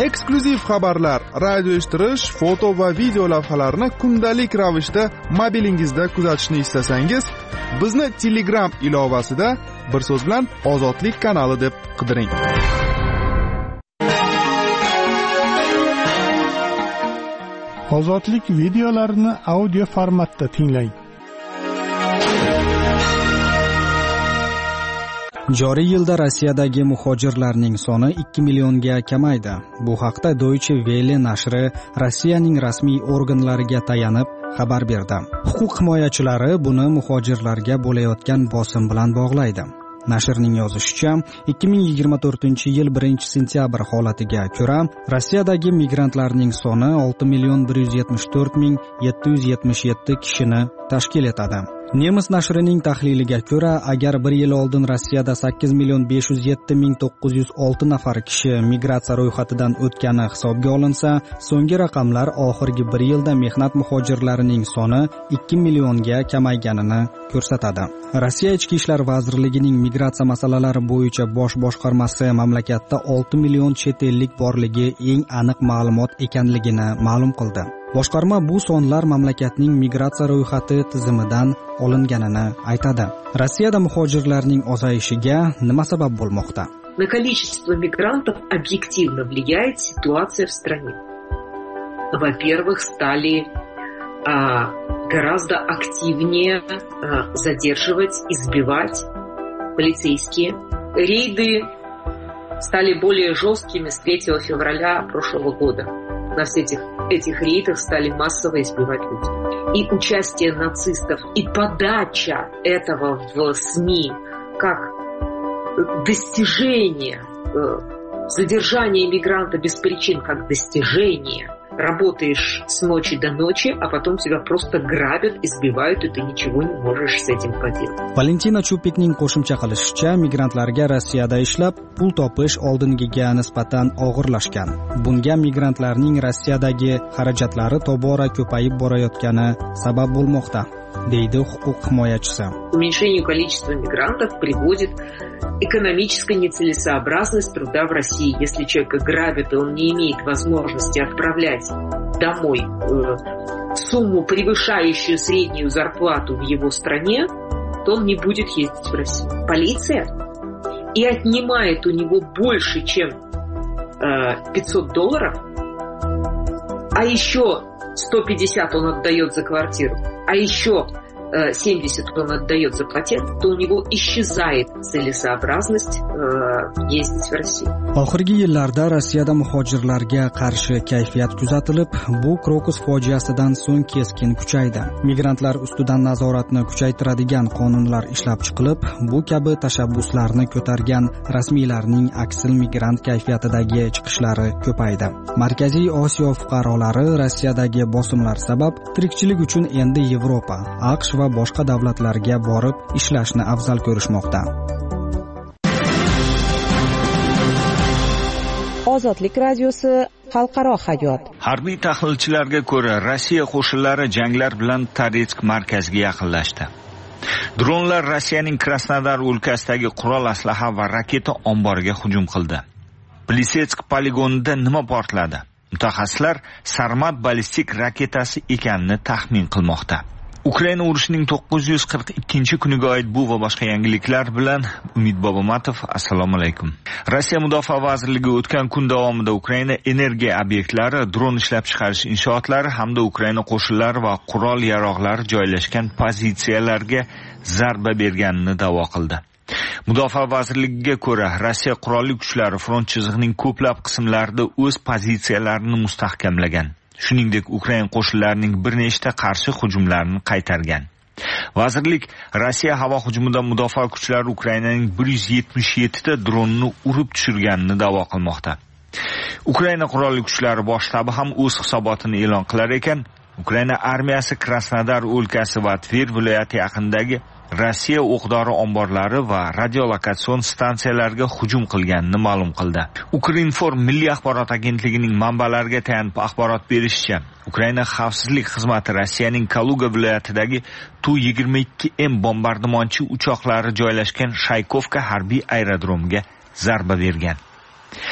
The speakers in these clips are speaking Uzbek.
eksklyuziv xabarlar, radio eshittirish, foto va video lavhalarni kundalik ravishda mobilingizda kuzatishni istasangiz, bizni Telegram ilovasida bir so'z bilan Ozodlik kanali deb qidiring. Ozodlik videolarini audio formatda tinglang. Joriy yilda Rossiyadagi muhojirlarning soni 2 millionga kamaydi. Bu haqda Deutsche Welle nashri Rossiyaning rasmiy organlariga tayanib xabar berdi. Huquq himoyachilari buni muhojirlarga bo'layotgan bosim bilan bog'laydi. Nashrning yozishicha, 2024-yil 1-sentyabr holatiga ko'ra, Rossiyadagi migrantlarning soni 6,174,777 kishini tashkil etadi. Nemis nashrining tahliliga ko'ra, agar bir yil oldin Rossiyada 8,507,906 nafar kishi migratsiya ro'yxatidan o'tgani hisobga olinsa, so'nggi raqamlar oxirgi bir yilda mehnat muhojirlarining soni 2 millionga kamayganini ko'rsatadi. Rossiya Ichki ishlar vazirligining migratsiya masalalari bo'yicha bosh boshqarmasi mamlakatda 6 million chet ellik borligi eng aniq ma'lumot ekanligini ma'lum qildi. Boshqarma bu sonlar mamlakatning migratsiya ro'yxati tizimidan olinganini aytadi. Rossiyada muhojirlarning ozayishiga nima sabab bo'lmoqda? На количество мигрантов объективно влияет ситуация в стране. Во-первых, стали гораздо активнее задерживать, избивать полицейские. Рейды стали более жесткими с 3 февраля прошлого года. На всех этих рейдах стали массово избивать людей. И участие нацистов, и подача этого в СМИ как достижение, задержание мигранта без причин как достижение. Работаешь с ночи до ночи, а потом тебя просто грабят, избивают, и ты ничего не можешь с этим поделать. Valentina Chupikning qo'shimcha qilishicha, migrantlarga Rossiyada ishlab pul topish oldingiga nisbatan og'irlashgan. Bunga migrantlarning Rossiyadagi xarajatlari tobora ko'payib borayotgani sabab bo'lmoqda, deydi huquq himoyachisi. Уменьшению количества мигрантов приводит экономическая нецелесообразность труда в России. Если человека грабят, и он не имеет возможности отправлять домой сумму, превышающую среднюю зарплату в его стране, то он не будет ездить в Россию. Полиция и отнимает у него больше, чем $500, а еще 150 он отдает за квартиру, а еще 70 он отдает за патент, то у него исчезает целесообразность ездить в Россию. Oxirgi yillarda Rossiyada muhojirlarga qarshi kayfiyat kuzatilib, bu Krokus fojiasidan so'ng keskin kuchaydi. Migrantlar ustidan nazoratni kuchaytiradigan qonunlar ishlab chiqilib, bu kabi tashabbuslarni ko'targan rasmiylarning aksil migrant kayfiyatidagi chiqishlari ko'paydi. Markaziy Osiyo fuqarolari Rossiyadagi bosimlar sabab tirikchilik uchun endi Yevropa, AQSh va boshqa davlatlarga borib ishlashni afzal ko'rishmoqda. Ozodlik radiosi xalqaro hayot. Harbiy tahlilchilarga ko'ra, Rossiya qo'shinlari janglar bilan Toretsk markaziga yaqinlashdi. Dronlar Rossiyaning Krasnodar o'lkasidagi qurol aslaha va raketa omboriga hujum qildi. Plisetsk poligonida nima portladi? Mutaxassislar Sarmat ballistik raketasi ekanini taxmin qilmoqda. Ukraina urushining 942-kuniga oid bu va boshqa yangiliklar bilan Umid Bobomatov. Assalomu alaykum. Rossiya Mudofaa vazirligi o'tgan kun davomida Ukraina energiya obyektlari, dron ishlab chiqarish inshootlari hamda Ukraina qo'shinlari va qurol-yarog'lar joylashgan pozitsiyalarga zarba berganini da'vo qildi. Mudofaa vazirligiga ko'ra, Rossiya qurolli kuchlari front chizig'ining ko'plab qismlarida o'z pozitsiyalarini mustahkamlagan. Shuningdek, Ukraina qo'shinlarining bir nechta qarshi hujumlarini qaytargan. Vazirlik Rossiya havo hujumida mudofaa kuchlari Ukrainaning 177 ta dronni urib tushirganini da'vo qilmoqda. Ukraina qurolli kuchlari bosh shtabi ham o'z hisobotini e'lon qilar ekan, Ukraina armiyasi Krasnodar o'lkasi va Tver viloyati yaqinidagi Rossiya o'qdori omborlari va radiolokatsion stansiyalarga hujum qilganini ma'lum qildi. Ukrinform milliy axborot agentligining manbalariga tayanib axborot berishicha, Ukraina xavfsizlik xizmati Rossiyaning Kaluga viloyatidagi Tu-22M bombardimonchi uchoqlari joylashgan Shaykovka harbiy aerodromiga zarba bergan.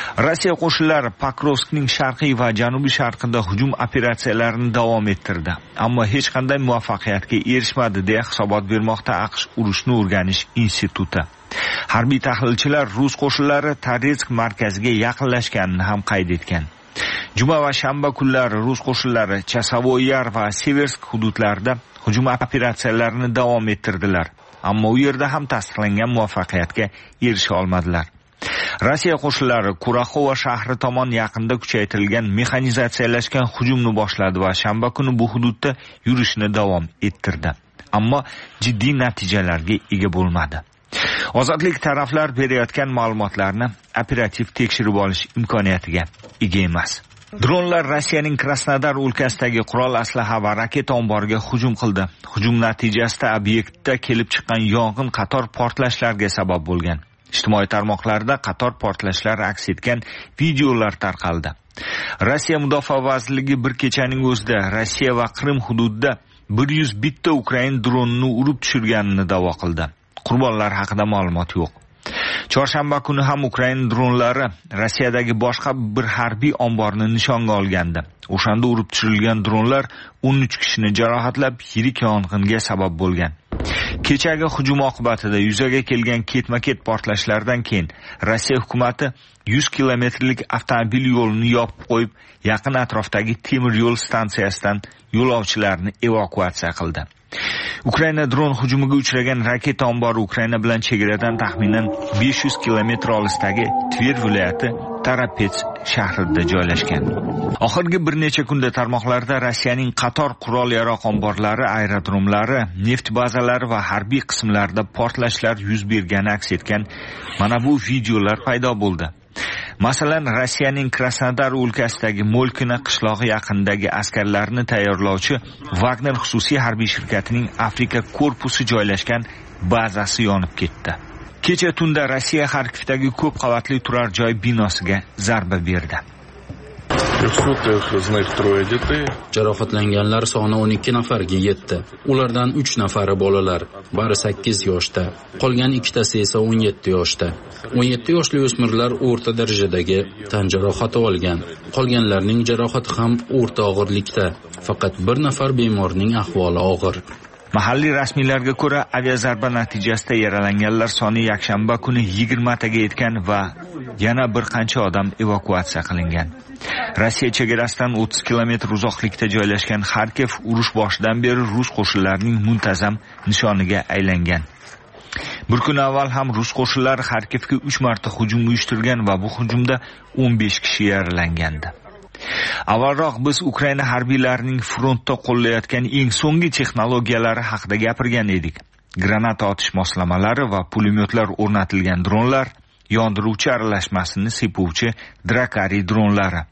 Rossiya qo'shinlari Pokrovskning sharqiy va janubiy sharqida hujum operatsiyalarini davom ettirdi, ammo hech qanday muvaffaqiyatga erishmadi deya hisobot bermoqda AQSh urushni o'rganish instituti. Harbiy tahlilchilar rus qo'shinlari Toretsk markaziga yaqinlashganini ham qayd etgan. Juma va shanba kunlari rus qo'shinlari Chasavoy Yar va Seversk hududlarida hujum operatsiyalarini davom ettirdilar, ammo u yerda ham tasdiqlangan muvaffaqiyatga erisha olmadilar. Rossiya qo'shinlari Kuraxova shahri tomon yaqinda kuchaytirilgan mexanizatsiyalashgan hujumni boshladi va shanba kuni bu hududda yurishni davom ettirdi, ammo jiddiy natijalarga ega bo'lmadi. Ozodlik taraflar berayotgan ma'lumotlarni operativ tekshirib olish imkoniyatiga ega emas. Dronlar Rossiyaning Krasnodar o'lkasidagi qurol aslaha va raketa omboriga hujum qildi. Hujum natijasida obyektda kelib chiqqan yong'in qator portlashlarga sabab bo'lgan. Ijtimoiy tarmoqlarda qator portlashlar aks etgan videolar tarqaldi. Rossiya Mudofaa vazirligi bir kechaning o'zida Rossiya va Qrim hududida 101 ta Ukrain dronini urib tushirganini da'vo qildi. Qurbonlar haqida ma'lumot yo'q. Chorshanba kuni ham Ukrain dronlari Rossiyadagi boshqa bir harbiy omborni nishonga olgandi. O'shanda urib tushirilgan dronlar 13 kishini jarohatlab, yirik yong'inga sabab bo'lgan. Kechagi hujum oqibatida yuzaga kelgan ketma-ket portlashlardan keyin Rossiya hukumatı 100 kilometrlik avtomobil yo'lini yopib qo'yib, yaqin atrofdagi temir yo'l stansiyasidan yo'lovchilarni evakuatsiya qildi. Ukraina dron hujumiga uchragan raketa ombori Ukraina bilan chegaradan taxminan 500 kilometr olisdagi Tver viloyati Tarapets shahrida joylashgan. Oxirgi bir necha kunda tarmoqlarda Rossiyaning qator qurol-yarog' omborlari, aerodromlari, neft bazalari va harbiy qismlarida portlashlar yuz bergani aks etgan mana bu videolar paydo bo'ldi. Masalan, Rossiyaning Krasnodar o'lkasidagi Molkina qishlog'i yaqinidagi askarlarni tayyorlovchi Wagner xususiy harbiy shirkatining Afrika korpusi joylashgan bazasi yonib ketdi. Kecha tunda Rossiya Xarkovdagi ko'p qavatli turar joy binosiga zarba berdi. Jarohatlanganlar soni 12 nafarga yetdi. Ulardan 3 nafari bolalar, bari 8 yoshda. Qolgan ikkitasi esa 17 yoshda. 17 yoshli o'smirlar o'rta darajadagi tan jarohati olgan. Qolganlarning jarohati ham o'rta og'irlikda. Faqat bir nafar bemorning ahvoli og'ir. Mahalliy rasmiylarga ko'ra, aviazarba natijasida yaralanganlar soni yakshanba kuni 20 taga yetgan va yana bir qancha odam evakuatsiya qilingan. Rossiya chegarasidan 30 kilometr uzoqlikda joylashgan Xarkov urush boshidan beri rus qo'shinlarining muntazam nishoniga aylangan. Bir kun avval ham rus qo'shinlari Xarkovga 3 marta hujum uyushtirgan va bu hujumda 15 kishi yaralangandi. Avvalroq biz Ukraina harbiylarining frontda qo'llayotgan eng so'nggi texnologiyalari haqida gapirgan edik. Granata otish moslamalari va pulemyotlar o'rnatilgan dronlar, yondiruvchi aralashmasini sepuvchi Drakari dronlari.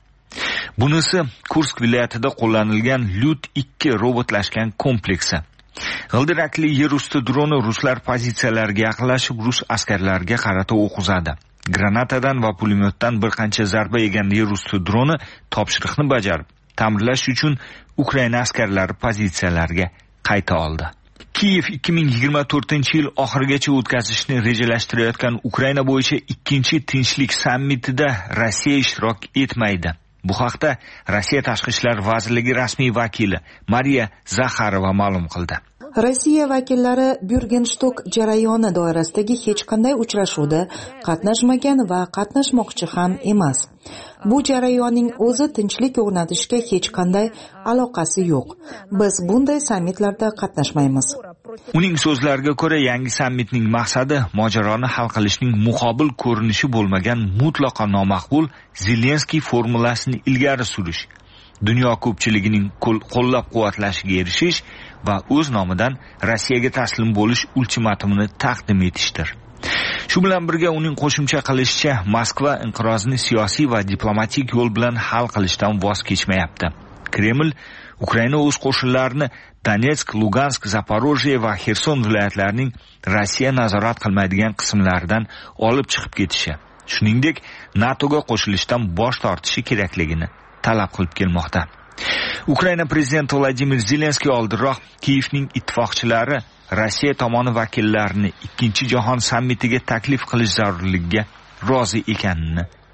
Bunisi Kursk viloyatida qo'llanilgan Lyut-2 robotlashgan kompleksi. G'ildirakli yer usti droni ruslar pozitsiyalariga yaqinlashib, rus askarlariga qarata o'q uzadi. Granatadan va pulemyotdan bir qancha zarba yegan yer usti droni topshiriqni bajarib, ta'mirlash uchun Ukraina askarlari pozitsiyalariga qayta oldi. Kiyev 2024-yil oxirigacha o'tkazishni rejalashtirayotgan Ukraina bo'yicha ikkinchi tinchlik sammitida Rossiya ishtirok etmaydi. Bu haqda Rossiya Tashqi ishlar vazirligi rasmiy vakili Mariya Zakharova ma'lum qildi. Rossiya vakillari Bürgenstock jarayoni doirasidagi hech qanday uchrashuvda qatnashmagan va qatnashmoqchi ham emas. Bu jarayonning o'zi tinchlik o'rnatishga hech qanday aloqasi yo'q. Biz bunday sammitlarda qatnashmaymiz. Uning so'zlariga ko'ra, yangi sammitning maqsadi mojaroni hal qilishning muqobil ko'rinishi bo'lmagan mutlaqo nomaqbul Zelenskiy formulasini ilgari surish, dunyo ko'pchiligining qo'llab-quvvatlashiga erishish va o'z nomidan Rossiyaga taslim bo'lish ultimatumini taqdim etishdir. Shu bilan birga uning qo'shimcha qilishicha, Moskva inqirozni siyosiy va diplomatik yo'l bilan hal qilishdan voz kechmayapti. Kreml Ukraina o'z qo'shinlarini Donetsk, Lugansk, Zaporojye va Xerson viloyatlarining Rossiya nazorat qilmaydigan qismlaridan olib chiqib ketishi, shuningdek NATOga qo'shilishdan bosh tortishi kerakligini talab qilib kelmoqda. Ukraina prezidenti Vladimir Zelenskiy oldinroq Kiyevning ittifoqchilari Rossiya tomoni vakillarini 2-jahon sammitiga taklif qilish zarurligiga rozi ekanini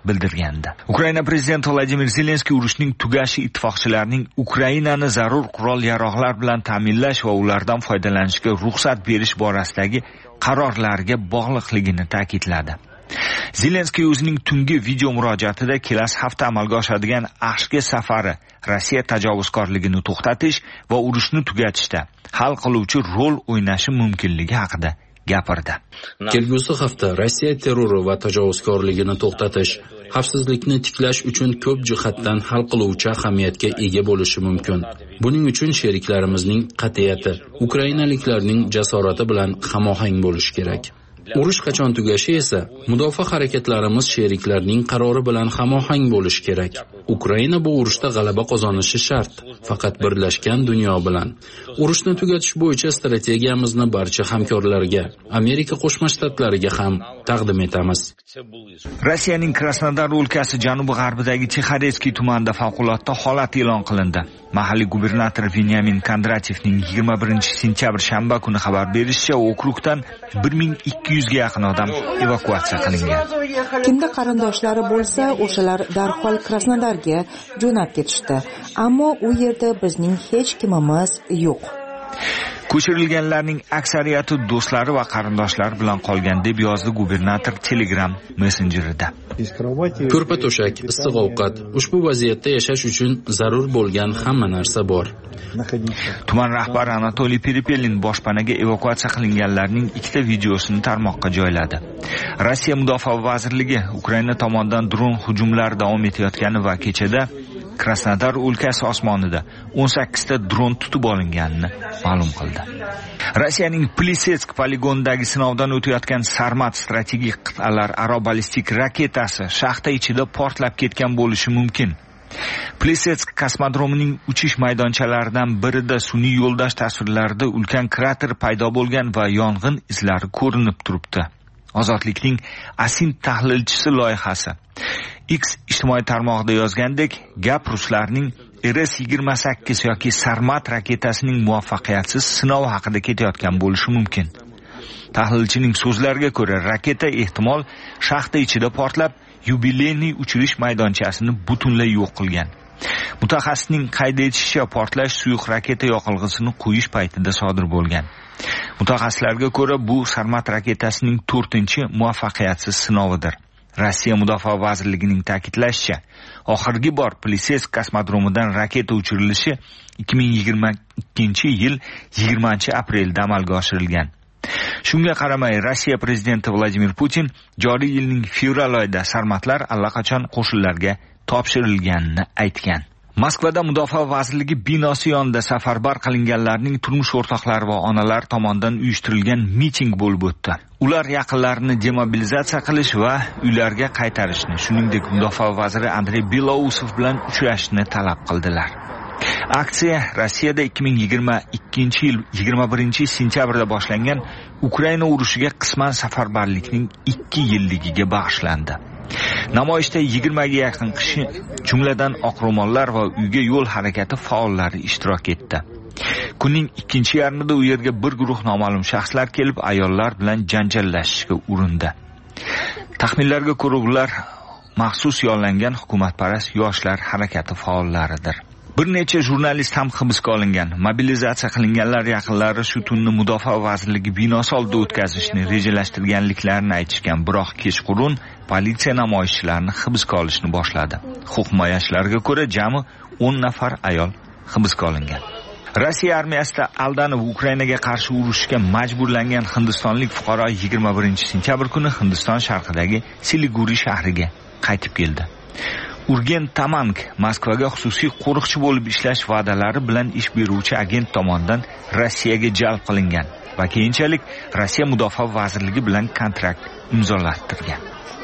bildirgandi. Ukraina prezidenti Vladimir Zelenskiy urushning tugashi ittifoqchilarning Ukrainani zarur qurol-yarog'lar bilan ta'minlash va ulardan foydalanishga ruxsat berish borasidagi qarorlarga bog'liqligini ta'kidladi. Zelenskiy o'zining tungi video murojaatida kelasi hafta amalga oshadigan AQShga safari Rossiya tajovuzkorligini to'xtatish va urushni tugatishda hal qiluvchi rol o'ynashi mumkinligi haqida gapirdi. Kelgusi hafta Rossiya terrori va tajovuzkorligini to'xtatish, xavfsizlikni tiklash uchun ko'p jihatdan hal qiluvchi ahamiyatga ega bo'lishi mumkin. Buning uchun sheriklarimizning qat'iyati, ukrainaliklarning jasorati bilan hamohang bo'lishi kerak. Urush qachon tugashi esa mudofaa harakatlarimiz sheriklarning qarori bilan hamohang bo'lishi kerak. Ukraina bu urushda g'alaba qozonishi shart, faqat birlashgan dunyo bilan. Urushni tugatish bo'yicha strategiyamizni barcha hamkorlarga, Amerika Qo'shma Shtatlariga ham taqdim etamiz. Rossiyaning Krasnodar o'lkasi janubi-g'arbidagi Tixaretskiy tumanida favqulodda holat e'lon qilindi. Mahalliy gubernator Venyamin Kondratyevning 21-sentyabr shanba kuni xabar berishicha, okrugdan 1200 ga yaqin odam evakuatsiya qilingan. Kimda qarindoshlari bo'lsa, o'shalar darhol Krasnodarga jo'nab ketishdi. Ammo u yerda bizning hech kimimiz yo'q. Ko'chirilganlarning aksariyati do'stlari va qarindoshlari bilan qolgan, deb yozdi gubernator Telegram messenjerida. Ko'rpa to'shak, issiq ovqat, ushbu vaziyatda yashash uchun zarur bo'lgan hamma narsa bor. Tuman rahbari Anatoliy Perepelin boshpanaga evakuatsiya qilinganlarning ikkita videosini tarmoqqa joyladi. Rossiya Mudofaa vazirligi Ukraina tomonidan dron hujumlari davom etayotgani va kechada Krasnodar o'lkasi osmonida 18 ta dron tutib olinganini ma'lum qildi. Rossiyaning Plisetsk poligonidagi sinovdan o'tayotgan Sarmat strategik qit'alararo ballistik raketasi shaxta ichida portlab ketgan bo'lishi mumkin. Plisetsk kosmodromining uchish maydonchalaridan birida sun'iy yo'ldosh tasvirlarida ulkan krater paydo bo'lgan va yong'in izlari ko'rinib turibdi. Ozodlikning Asin tahlilchisi loyihasi X ijtimoiy tarmog'ida yozgandek, gap ruslarning RS-28 yoki Sarmat raketasining muvaffaqiyatsiz sinov haqida ketayotgan bo'lishi mumkin. Tahlilchining so'zlariga ko'ra, raketa ehtimol shaxta ichida portlab, yubileyniy uchirish maydonchasini butunlay yo'q qilgan. Mutaxassisning qayd etishicha, portlash suyuq raketa yoqilg'isini quyish paytida sodir bo'lgan. Mutaxassislarga ko'ra, bu Sarmat raketasining 4-muvaffaqiyatsiz sinovidir. Rossiya Mudofaa vazirligining ta'kidlashicha, oxirgi bor Plisetsk kosmodromidan raketa uchirilishi 2022-yil 20-aprelda amalga oshirilgan. Shunga qaramay, Rossiya prezidenti Vladimir Putin joriy yilning fevral oyida Sarmatlar allaqachon qo'shinlarga topshirilganini aytgan. Moskvada Mudofaa vazirligi binosi yonida safarbar qilinganlarning turmush o'rtoqlari va onalar tomonidan uyushtirilgan miting bo'lib o'tdi. Ular yaqinlarini demobilizatsiya qilish va uylarga qaytarishni, shuningdek Mudofaa vaziri Andrey Belousov bilan uchrashishni talab qildilar. Aksiya Rossiyada 2022-yil 21-sentyabrda boshlangan Ukraina urushiga qisman safarbarlikning 2 yilligiga bag'ishlandi. Namoyishda 20 ga yaqin kishi, jumladan oqro'mollar va uyga yo'l harakati faollari ishtirok etdi. Kunning ikkinchi yarmida u yerga bir guruh noma'lum shaxslar kelib, ayollar bilan janjallashishga urindi. Taxminlarga ko'ra, ular maxsus yollangan hukumatparast yoshlar harakati faollaridir. Bir necha jurnalist ham hibsga olingan. Mobilizatsiya qilinganlar yaqinlari shu tunni Mudofaa vazirligi binosi oldida o'tkazishni rejalashtirganliklarini aytishgan, biroq kechqurun politsiya namoyishchilarni hibsga olishni boshladi. Huquq himoyachilarga ko'ra, jami 10 nafar ayol hibsga olingan. Rossiya armiyasida aldanib Ukrainaga qarshi urushga majburlangan hindistonlik fuqaro 21-sentyabr kuni Hindiston sharqidagi Siliguri shahriga qaytib keldi. Urgen Tamank Moskvaga xususiy qo'riqchi bo'lib ishlash va'dalari bilan ish beruvchi agent tomonidan Rossiyaga jalb qilingan va keyinchalik Rossiya Mudofaa vazirligi bilan kontrakt imzolattirgan.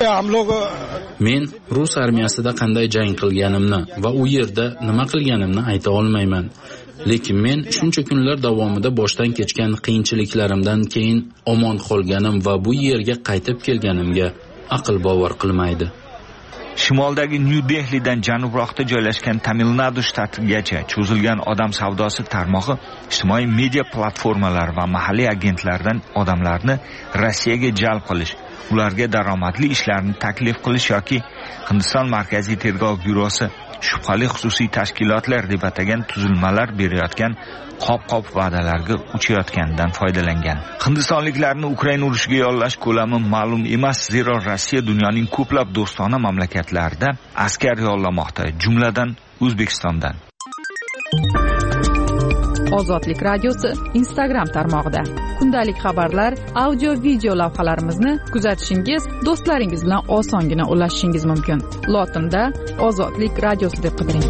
Men Rus armiyasida qanday jang qilganimni va u yerda nima qilganimni ayta olmayman. Lekin men shuncha kunlar davomida boshdan kechgan qiyinchiliklarimdan keyin omon qolganim va bu yerga qaytib kelganimga aql bovar qilmaydi. Shimoldagi New Delhidan janubroqda joylashgan Tamil Nadu shtatigacha cho'zilgan odam savdosi tarmog'i ijtimoiy media platformalar va mahalliy agentlardan odamlarni Rossiyaga jalb qilish ularga daromadli ishlarni taklif qilish yoki Hindiston Markaziy tergov byurosi shubhali xususiy tashkilotlar deb atagan tuzilmalar berayotgan qop-qop va'dalarga uchayotganidan foydalangan. Hindistonliklarni Ukraina urushiga yollash ko'lami ma'lum emas, zero Rossiya dunyoning ko'plab do'stona mamlakatlarida askar yollamoqda, jumladan O'zbekistondan. Ozodlik radiosi Instagram tarmog'ida kundalik xabarlar, audio, video lavhalarimizni kuzatishingiz, do'stlaringiz bilan osongina ulashishingiz mumkin. Lotinda Ozodlik radiosi deb qidiring.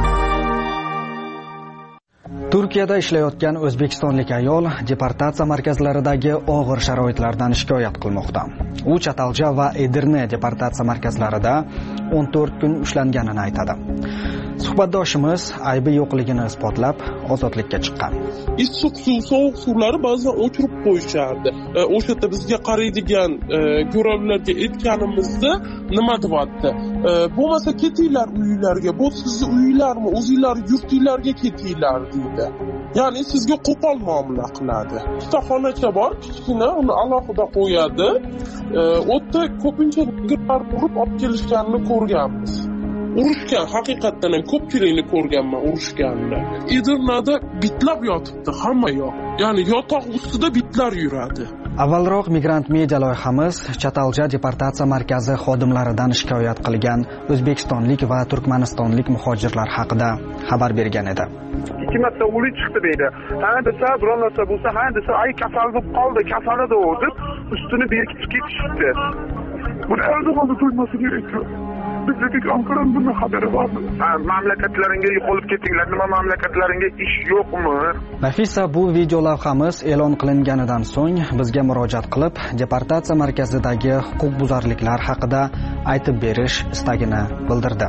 Turkiyada ishlayotgan o'zbekistonlik ayol deportatsiya markazlaridagi og'ir sharoitlardan shikoyat qilmoqda. U Chatalja va Edirne deportatsiya markazlarida 14 kun ushlanganini aytadi. Suhbatdoshimiz aybi yo'qligini isbotlab ozodlikka chiqqan. Issiq suv, sovuq suvlarni ba'zan o'chirib qo'yishardi. O'sha yerda bizga qaraydigan ko'ravlarga aytganimizda nima deyapti? Bo'lmasa ketinglar uylarga, bu sizni uylarmi, o'zinglar yurtinglarga ketinglar deydi. Ya'ni sizga qo'pol muomala qiladi. Ikkita xonacha bor, kichkina, uni alohida qo'yadi. O'tda ko'pincha gurlar urib olib kelishganini ko'rganmiz. Urushgan, haqiqatdan ham ko'pchilikni ko'rganman urushganni. Edirnada bitlab yotibdi hamma yoq. Ya'ni yotoq ustida bitlar yuradi. Avvalroq Migrant Media loyihamiz Chatalja deportatsiya markazi xodimlaridan shikoyat qilgan o'zbekistonlik va turkmanistonlik muhojirlar haqida xabar bergan edi. Ikki marta o'lik chiqdi deydi. Ha desa, biror narsa bo'lsa, ha desa, ay kasal bo'lib qoldi, kasal edi u deb ustini berkitib ketishdi. Buni o'zi to'yması kerak. Bizdeki Ankara'nın bundan haberi var mı? Mamlakatlaringa yo'qolib ketinglar, nima mamlakatlaringa ish yo'qmi? Nafisa bu video lavhamiz e'lon qilinganidan so'ng bizga murojaat qilib, deportatsiya markazidagi huquqbuzarliklar haqida aytib berish istagini bildirdi.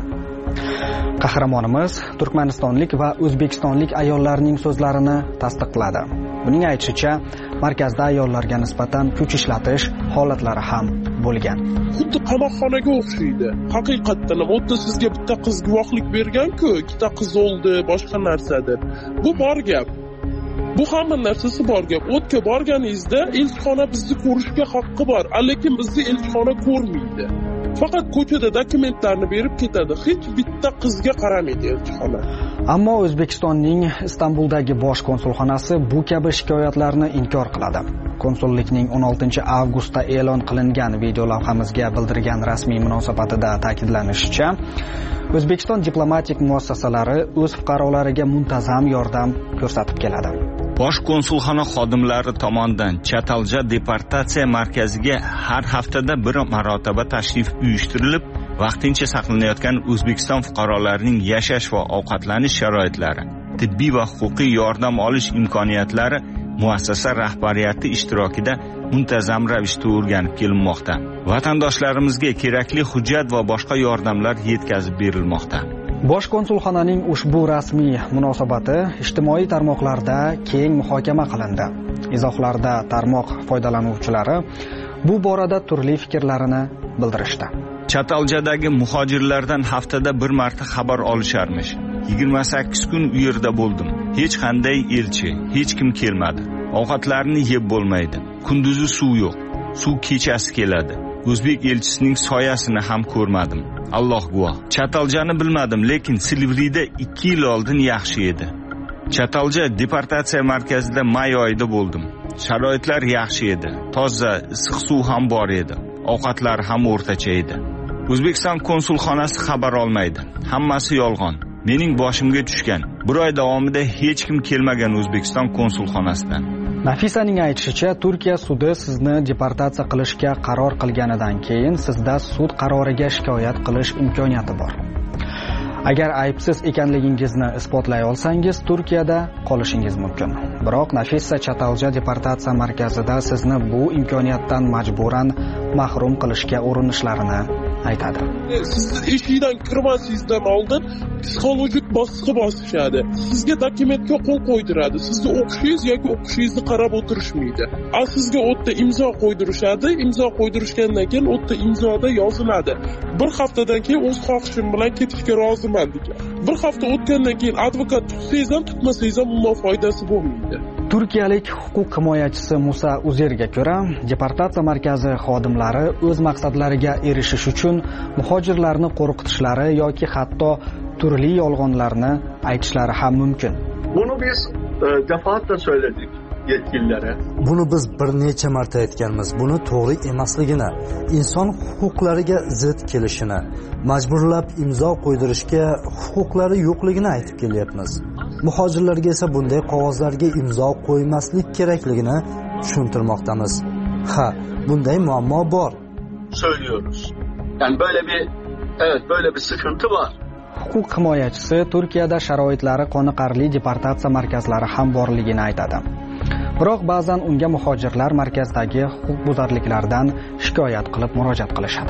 Qahramonimiz turkmanistonlik va o'zbekistonlik ayollarning so'zlarini tasdiqladi. Uning aytishicha, markazda ayollarga nisbatan kuch ishlatish holatlari ham bo'lgan. Xuddi qamoqxonaga o'xshaydi. Haqiqatdan ham o'tda sizga bitta qiz guvohlik bergan-ku, ikkita qiz o'ldi, boshqa narsadir. Bu bor gap. Bu hamma narsasi bor gap. O'tga borganingizda elchixona bizni ko'rishga haqqi bor, lekin bizni elchixona ko'rmaydi. Faqat ko'chada dokumentlarni berib ketadi. Hech bitta qizga qaramaydi elchixona. Ammo O'zbekistonning Istanbuldagi bosh konsulxonasi bu kabi shikoyatlarni inkor qiladi. Konsullikning 16-avgustda e'lon qilingan video lavhamizga bildirgan rasmiy munosabatida ta'kidlanishicha, O'zbekiston diplomatik muassasalari o'z fuqarolariga muntazam yordam ko'rsatib keladi. Bosh konsulxona xodimlari tomonidan Chatalja deportatsiya markaziga har haftada bir marotaba tashrif uyushtirilib, vaqtincha saqlanayotgan O'zbekiston fuqarolarining yashash va ovqatlanish sharoitlari, tibbiy va huquqiy yordam olish imkoniyatlari muassasa rahbariyati ishtirokida muntazam ravishda o'rganib kelinmoqda. Vatandoshlarimizga kerakli hujjat va boshqa yordamlar yetkazib berilmoqda. Bosh konsulxonaning ushbu rasmiy munosabati ijtimoiy tarmoqlarda keng muhokama qilindi. Izohlarda tarmoq foydalanuvchilari bu borada turli fikrlarini bildirishdi. Chataljadagi muhojirlardan haftada bir marta xabar olisharmish. 28 kun u yerda bo'ldim. Hech qanday elchi, hech kim kelmadi. Ovqatlarni yeb bo'lmaydi. Kunduzi suv yo'q. Suv kechasi keladi. O'zbek elchisining soyasini ham ko'rmadim. Alloh guvoh. Chataljani bilmadim, lekin Silvrida 2 yil oldin yaxshi edi. Chatalja deportatsiya markazida may oyida bo'ldim. Sharoitlar yaxshi edi. Toza, issiq suv ham bor edi. Ovqatlar ham o'rtacha edi. O'zbekiston konsulxonasi xabar olmaydi. Hammasi yolg'on. Mening boshimga tushgan. 1 oy davomida hech kim kelmagan O'zbekiston konsulxonasidan. Nafisaning aytishicha, Turkiya sudi sizni deportatsiya qilishga qaror qilganidan keyin sizda sud qaroriga shikoyat qilish imkoniyati bor. Agar aybsiz ekanligingizni isbotlay olsangiz, Turkiyada qolishingiz mumkin. Biroq Nafisa Chatalja deportatsiya markazida sizni bu imkoniyatdan majburan mahrum qilishga urinishlarini aytadi. Sizni eshikdan kirmasingizdan oldin psixologik bosqi bosishadi. Sizga dokumentga qo'l qo'ydiradi. Sizni o'qishingiz yoki o'qishingizni qarab o'tirishmaydi. Sizga o'tda imzo qo'ydirishadi. Imzo qo'ydirishgandan keyin o'tda imzoda yoziladi. Bir haftadan keyin o'z xohishim bilan ketishga roziman degan. Bir hafta o'tgandan keyin advokat tutsangiz ham tutmasangiz ham undan foydasi bo'lmaydi. Turkiyalik huquq himoyachisi Musa Uzerga ko'ra, deportatsiya markazi xodimlari o'z maqsadlariga erishish uchun muhojirlarni qo'rqitishlari yoki hatto turli yolg'onlarni aytishlari ham mumkin. Bunu biz defaatle söyledik yetkililere. Buni biz bir necha marta aytganmiz. Buni to'g'ri emasligini, inson huquqlariga zid kelishini, majburlab imzo qo'ydirishga huquqlari yo'qligini aytib kelyapmiz. Muhojirlarga esa bunday qog'ozlarga imzo qo'ymaslik kerakligini tushuntirmoqdamiz. Ha, bunday muammo bor. Söylüyoruz. Yani böyle bir sıkıntı var. Huquq himoyachisi Turkiyada sharoitlari qoniqarli deportatsiya markazlari ham borligini aytadi. Biroq ba'zan unga muhojirlar markazdagi huquqbuzarliklardan shikoyat qilib murojaat qilishadi.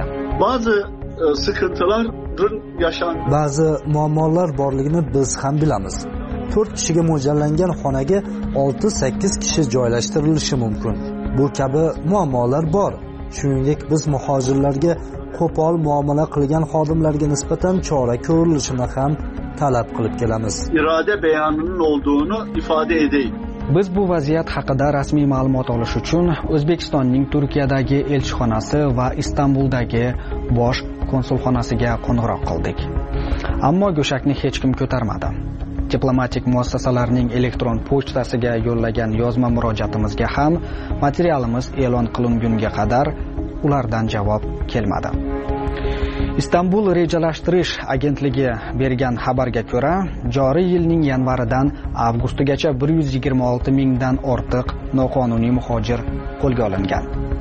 Ba'zi muammolar borligini biz ham bilamiz. 4 kishiga mo'ljallangan xonaga 6-8 kishi joylashtirilishi mumkin. Bu kabi muammolar bor. Shuningdek, biz muhojirlarga qo'pol muomala qilgan xodimlarga nisbatan chora ko'rilishini ham talab qilib kelamiz. İrade beyanının olduğunu ifade edeyim. Biz bu vaziyat haqida rasmiy ma'lumot olish uchun O'zbekistonning Turkiyadagi elchixonasi va Istanbuldagi bosh konsulxonasiga qo'ng'iroq qildik. Ammo go'shakni hech kim ko'tarmadi. Diplomatik muassasalarning elektron pochtasiga yo'llagan yozma murojaatimizga ham materialimiz e'lon qilingunga qadar ulardan javob kelmadi. Istanbul rejalashtirish agentligi bergan xabarga ko'ra, joriy yilning yanvaridan avgustigacha 126 mingdan ortiq noqonuniy muhojir qo'lga olingan.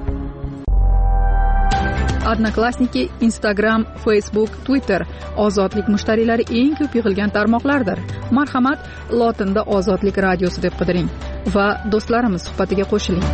Odnoklassniki, Instagram, Facebook, Twitter ozodlik mushtariylari eng ko'p yig'ilgan tarmoqlardir. Marhamat, lotinda Ozodlik radiosi deb qidiring va do'stlarimiz suhbatiga qo'shiling.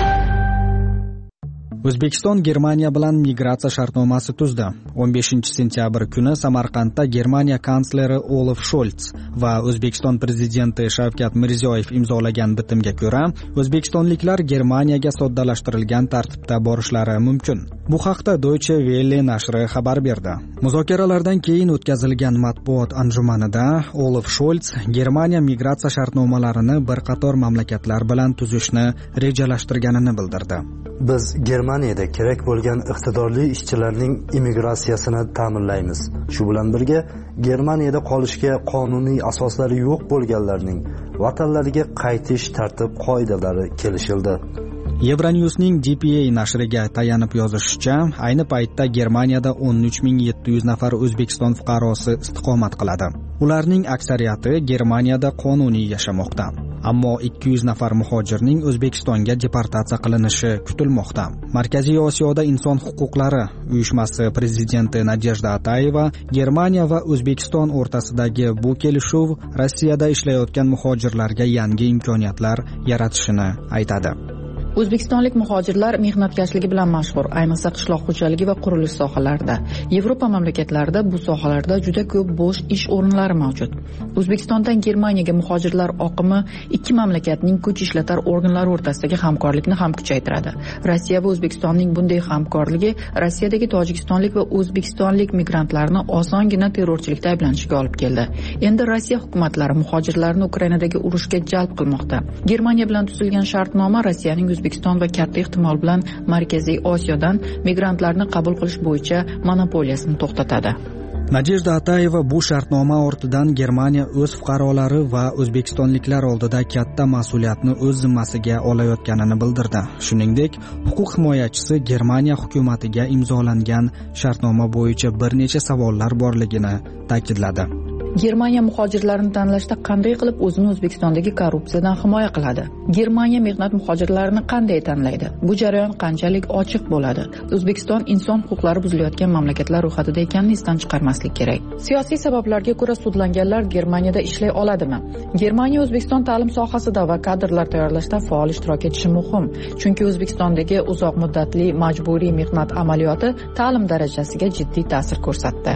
O'zbekiston Germaniya bilan migratsiya shartnomasi tuzdi. 15-sentyabr kuni Samarqandda Germaniya kansleri Olaf Scholz va O'zbekiston prezidenti Shavkat Mirziyoyev imzolagan bitimga ko'ra, o'zbekistonliklar Germaniyaga soddalashtirilgan tartibda borishlari mumkin. Bu haqda Deutsche Welle nashri xabar berdi. Muzokaralardan keyin o'tkazilgan matbuot anjumanida Olaf Scholz Germaniya migratsiya shartnomalarini bir qator mamlakatlar bilan tuzishni rejalashtirganini bildirdi. Biz Germaniyada kerak bo'lgan iqtidorli ishchilarning immigratsiyasini ta'minlaymiz. Shu bilan birga Germaniyada qolishga qonuniy asoslari yo'q bo'lganlarning vatanlariga qaytish tartib-qoidalari kelishildi. Euronews'ning DPA nashriga tayanib yozishicha, ayni paytda Germaniyada 13700 nafar O'zbekiston fuqarosi istiqomat qiladi. Ularning aksariyati Germaniyada qonuniy yashamoqda. Ammo 200 nafar muhojirning O'zbekistonga deportatsiya qilinishi kutilmoqda. Markaziy Osiyoda inson huquqlari uyushmasi prezidenti Nadejda Atayeva Germaniya va O'zbekiston o'rtasidagi bu kelishuv Rossiyada ishlayotgan muhojirlarga yangi imkoniyatlar yaratishini aytadi. O'zbekistonlik muhojirlar mehnatkashligi bilan mashhur, ayniqsa qishloq xo'jaligi va qurilish sohalarida. Yevropa mamlakatlarida bu sohalarda juda ko'p bo'sh ish o'rinlari mavjud. O'zbekistondan Germaniyaga muhojirlar oqimi ikki mamlakatning kuch ishlatar organlari o'rtasidagi hamkorlikni ham kuchaytiradi. Rossiya va O'zbekistonning bunday hamkorligi Rossiyadagi tojikistonlik va o'zbekistonlik migrantlarni osongina terrorchilikda ayblanishiga olib keldi. Endi Rossiya hukumatlari muhojirlarni Ukrainadagi urushga jalb qilmoqda. Germaniya bilan tuzilgan shartnoma Rossiyaning O'zbekiston va katta ehtimol bilan Markaziy Osiyodan migrantlarni qabul qilish bo'yicha monopoliyasini to'xtatadi. Nadejda Atayeva bu shartnoma ortidan Germaniya o'z fuqarolari va o'zbekistonliklar oldida katta mas'uliyatni o'z zimmasiga olayotganini bildirdi. Shuningdek, huquq himoyachisi Germaniya hukumatiga imzolangan shartnoma bo'yicha bir necha savollar borligini ta'kidladi. Germaniya muhojirlarni tanlashda qanday qilib o'zini O'zbekistondagi korrupsiyadan himoya qiladi? Germaniya mehnat muhojirlarini qanday tanlaydi? Bu jarayon qanchalik ochiq bo'ladi? O'zbekiston inson huquqlari buzilayotgan mamlakatlar ro'yxatida ekanini esdan chiqarmaslik kerak. Siyosiy sabablarga ko'ra sudlanganlar Germaniyada ishlay oladimi? Germaniya O'zbekiston ta'lim sohasida va kadrlar tayyorlashda faol ishtirok etishi muhim, chunki O'zbekistondagi uzoq muddatli majburiy mehnat amaliyoti ta'lim darajasiga jiddiy ta'sir ko'rsatdi.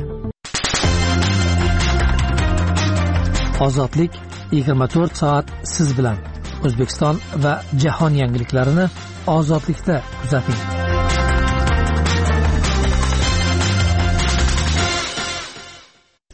Ozodlik 24 soat siz bilan. O'zbekiston va jahon yangiliklarini ozodlikda kuzating.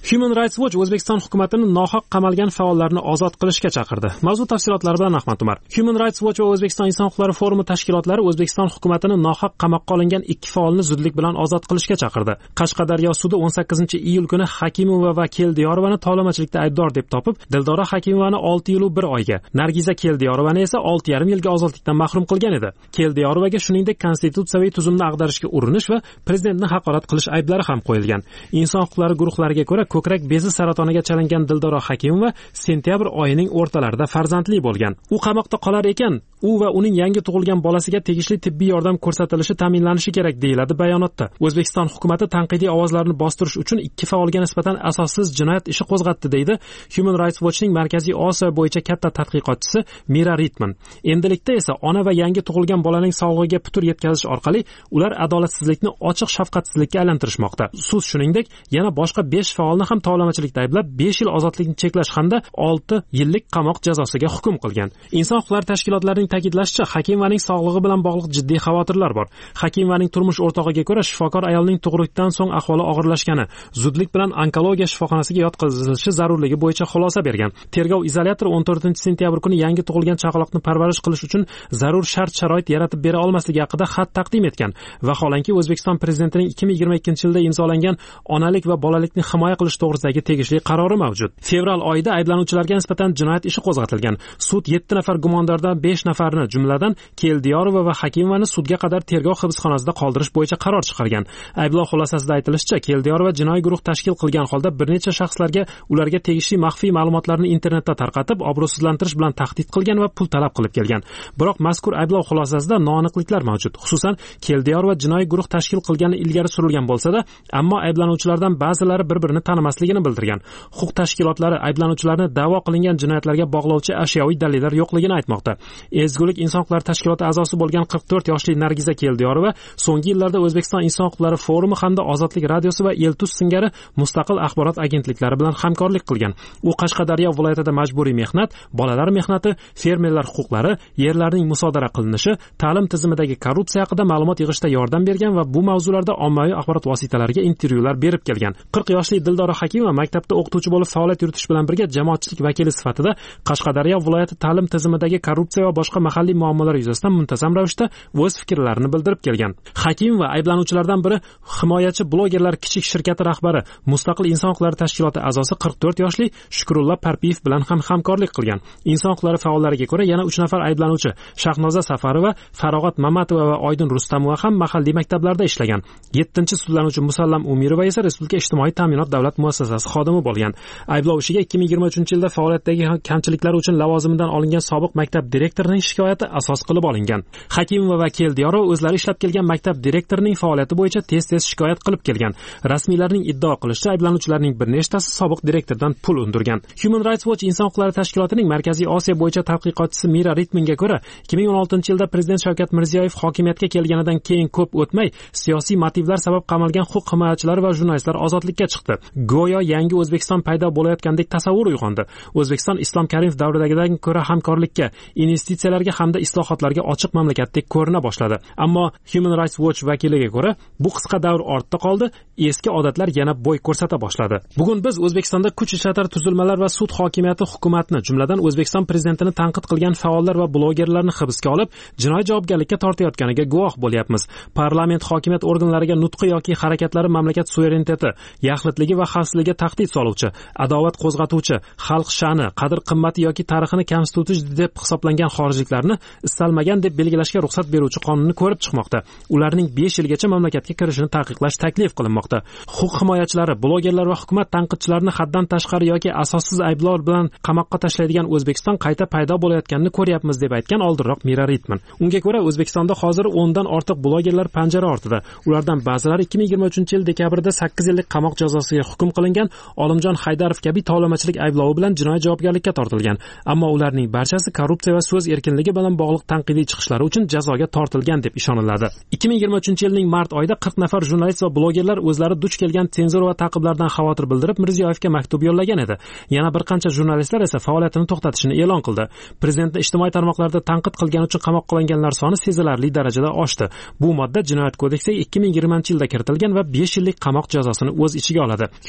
Human Rights Watch O'zbekiston hukumatini nohaq qamalgan faollarni ozod qilishga chaqirdi. Mavzu tafsilotlari bilan Ahmad Umar. Human Rights Watch va O'zbekiston inson huquqlari forumi tashkilotlari O'zbekiston hukumatini nohaq qamoqqa olingan 2 faolni zudlik bilan ozod qilishga chaqirdi. Qashqadaryo sudi 18-iyul kuni Hakimova va Keldiyorovani tovlamachilikda aybdor deb topib, Dildora Hakimovani 6 yil 1 oyga, Nargiza Keldiyorovani esa 6,5 yilga ozodlikdan mahrum qilgan edi. Keldiyorovaga shuningdek konstitutsiyaviy tuzumni ag'darishga urinish va prezidentni haqorat qilish ayblari ham qo'yilgan. Inson huquqlari guruhlariga ko'ra ko'krak bezi saratoniga chalingan Dildora Hakimova sentyabr oyining o'rtalarida farzandli bo'lgan. U qamoqda qolar ekan, u va uning yangi tug'ilgan bolasiga tegishli tibbiy yordam ko'rsatilishi ta'minlanishi kerak deyiladi bayonotda. O'zbekiston hukumatı tanqidiy ovozlarni bostirish uchun 2 faolga nisbatan asossiz jinoyat ishi qo'zg'atdi deydi Human Rights Watchning Markaziy Osiyo bo'yicha katta tadqiqotchisi Mira Ritman. Endilikda esa ona va yangi tug'ilgan bolaning sog'lig'iga putur yetkazish orqali ular adolatsizlikni ochiq shafqatsizlikka aylantirishmoqda. Sud shuningdek yana boshqa 5 faolni ham tovlamachilikda ayblab 5 yil ozodlikni cheklash hamda 6 yillik qamoq jazosiga hukm qilgan. Inson huquqlari tashkilotlarining ta'kidlashicha, Hakimovaning sog'lig'i bilan bog'liq jiddiy xavotirlar bor. Hakimovaning turmush o'rtog'iga ko'ra shifokor ayolning tug'ruqdan so'ng ahvoli og'irlashgani, zudlik bilan onkologiya shifoxonasiga yotqizilishi zarurligi bo'yicha xulosa bergan. Tergov izolyatori 14-sentyabr kuni yangi tug'ilgan chaqaloqni parvarish qilish uchun zarur shart-sharoit yaratib bera olmasligi haqida xat taqdim etgan. Vaholanki O'zbekiston prezidentining 2022-yilda imzolangan onalik va bolalikni himoya qilish to'g'risidagi tegishli qarori mavjud. Fevral oyida ayblanuvchilarga nisbatan jinoyat ishi qo'zg'atilgan. Sud 7 nafar gumondordan 5 nafarni, jumladan Keldiyorova va Hakimovani sudga qadar tergov hibsxonasida qoldirish bo'yicha qaror chiqargan. Ayblov xulosasida aytilishicha, Keldiyorova jinoiy guruh tashkil qilgan holda bir necha shaxslarga ularga tegishli maxfiy ma'lumotlarni internetda tarqatib, obro'sizlantirish bilan tahdid qilgan va pul talab qilib kelgan. Biroq mazkur ayblov xulosasida noaniqliklar mavjud. Xususan, Keldiyorova jinoiy guruh tashkil qilgani ilgari surilgan bo'lsa-da, ammo ayblanuvchilardan ba'zilari bir-birini tanimasligini bildirgan. Huquq tashkilotlari ayblanuvchilarni da'vo qilingan jinoyatlarga bog'lovchi ashyoviy dalillar yo'qligini aytmoqda. Ezgulik inson huquqlari tashkiloti a'zosi bo'lgan 44 yoshli Nargiza Keldiyorova so'nggi yillarda O'zbekiston inson huquqlari forumi hamda Ozodlik radiosi va Eltus singari mustaqil axborot agentliklari bilan hamkorlik qilgan. U Qashqadaryo viloyatida majburiy mehnat, bolalar mehnati, fermerlar huquqlari, yerlarning musodara qilinishi, ta'lim tizimidagi korrupsiya haqida ma'lumot yig'ishda yordam bergan va bu mavzularda ommaviy axborot vositalariga intervyular berib kelgan. 40 yoshli Dildora Hakimova maktabda o'qituvchi bo'lib faoliyat yuritish bilan birga jamoatchilik vakili sifatida Qashqadaryo viloyati ta'lim tizimidagi korrupsiya va boshqa mahalliy muammolar yuzasidan muntazam ravishda o'z fikrlarini bildirib kelgan. Hakimova ayblanuvchilardan biri himoyachi blogerlar kichik shirkati rahbari, Mustaqil inson huquqlari tashkiloti a'zosi 44 yoshli Shukrullo Parpiyev bilan ham hamkorlik qilgan. Inson huquqlari faollariga ko'ra yana 3 nafar ayblanuvchi Shahnoza Safarova, Farog'at Mamatova va Oydin Rustamova ham mahalliy maktablarda ishlagan. 7-sudlanuvchi Musallam Umirova esa Respublika ijtimoiy ta'minot davlat muassasasi xodimi bo'lgan. Ayblov ishiga 2023-yilda faoliyatdagi kamchiliklari uchun lavozimidan olingan sobiq maktab direktorining shikoyati asos qilib olingan. Hakimova va Keldiyorova o'zlari ishlab kelgan maktab direktorining faoliyati bo'yicha tez-tez shikoyat qilib kelgan. Rasmiylarning iddao qilishicha, ayblanuvchilarning bir nechtasi sobiq direktordan pul undirgan. Human Rights Watch inson huquqlari tashkilotining Markaziy Osiyo bo'yicha tadqiqotchisi Mira Ritmanga ko'ra, 2016-yilda prezident Shavkat Mirziyoyev hokimiyatga kelganidan keyin ko'p o'tmay siyosiy motivlar sabab qamalgan huquq himoyachilari va jurnalistlar ozodlikka chiqdi. Go'yo yangi O'zbekiston paydo bo'layotgandek tasavvur uyg'ondi. O'zbekiston Islom Karimov davridagidan ko'ra hamkorlikka, investitsiyalarga hamda islohotlarga ochiq mamlakatdek ko'rina boshladi. Ammo Human Rights Watch vakiliga ko'ra, bu qisqa davr ortda qoldi, eski odatlar yana bo'y ko'rsata boshladi. Bugun biz O'zbekistonda kuch ishlatar tuzilmalar va sud hokimiyati hukumatni, jumladan O'zbekiston prezidentini tanqid qilgan faollar va blogerlarni hibsga olib, jinoiy javobgarlikka tortayotganiga guvoh bo'lyapmiz. Parlament hokimiyat organlariga nutqi yoki harakatlari mamlakat suvereniteti, yaxlitligi va xavfsizligiga tahdid soluvchi, adovat qo'zg'atuvchi, xalq sha'ni, qadr-qimmati yoki tarixini kamsituvchi deb hisoblangan xorijliklarni istalmagan deb belgilashga ruxsat beruvchi qonunni ko'rib chiqmoqda. Ularning 5 yilgacha mamlakatga kirishini taqiqlash taklif qilinmoqda. Huquq himoyachilari, blogerlar va hukumat tanqidchilarini haddan tashqari yoki asossiz ayblovlar bilan qamoqqa tashlaydigan O'zbekiston qayta paydo bo'layotganini ko'ryapmiz deb aytgan oldinroq Mira Ritman. Unga ko'ra, O'zbekistonda hozir 10 dan ortiq blogerlar panjara ortida. Ulardan ba'zilari 2023-yil dekabrda 8 yillik qamoq jazosiga hukm qilingan Olimjon Haydarov kabi tovlamachilik ayblovi bilan jinoiy javobgarlikka tortilgan. Ammo ularning barchasi korrupsiya va so'z erkinligi bilan bog'liq tanqidiy chiqishlari uchun jazoga tortilgan deb ishoniladi. 2023-yilning mart oyida 40 nafar jurnalist va blogerlar o'zlari duch kelgan senzura va ta'qiblardan xavotir bildirib Mirziyoyevga maktub yo'llagan edi. Yana bir qancha jurnalistlar esa faoliyatini to'xtatishini e'lon qildi. Prezidentni ijtimoiy tarmoqlarda tanqid qilgani uchun qamoqqa olinganlar soni sezilarli darajada oshdi. Bu modda Jinoyat kodeksiga 2020-yilda kiritilgan va 5 yillik qamoq jazosini o'z ichiga oladi. Human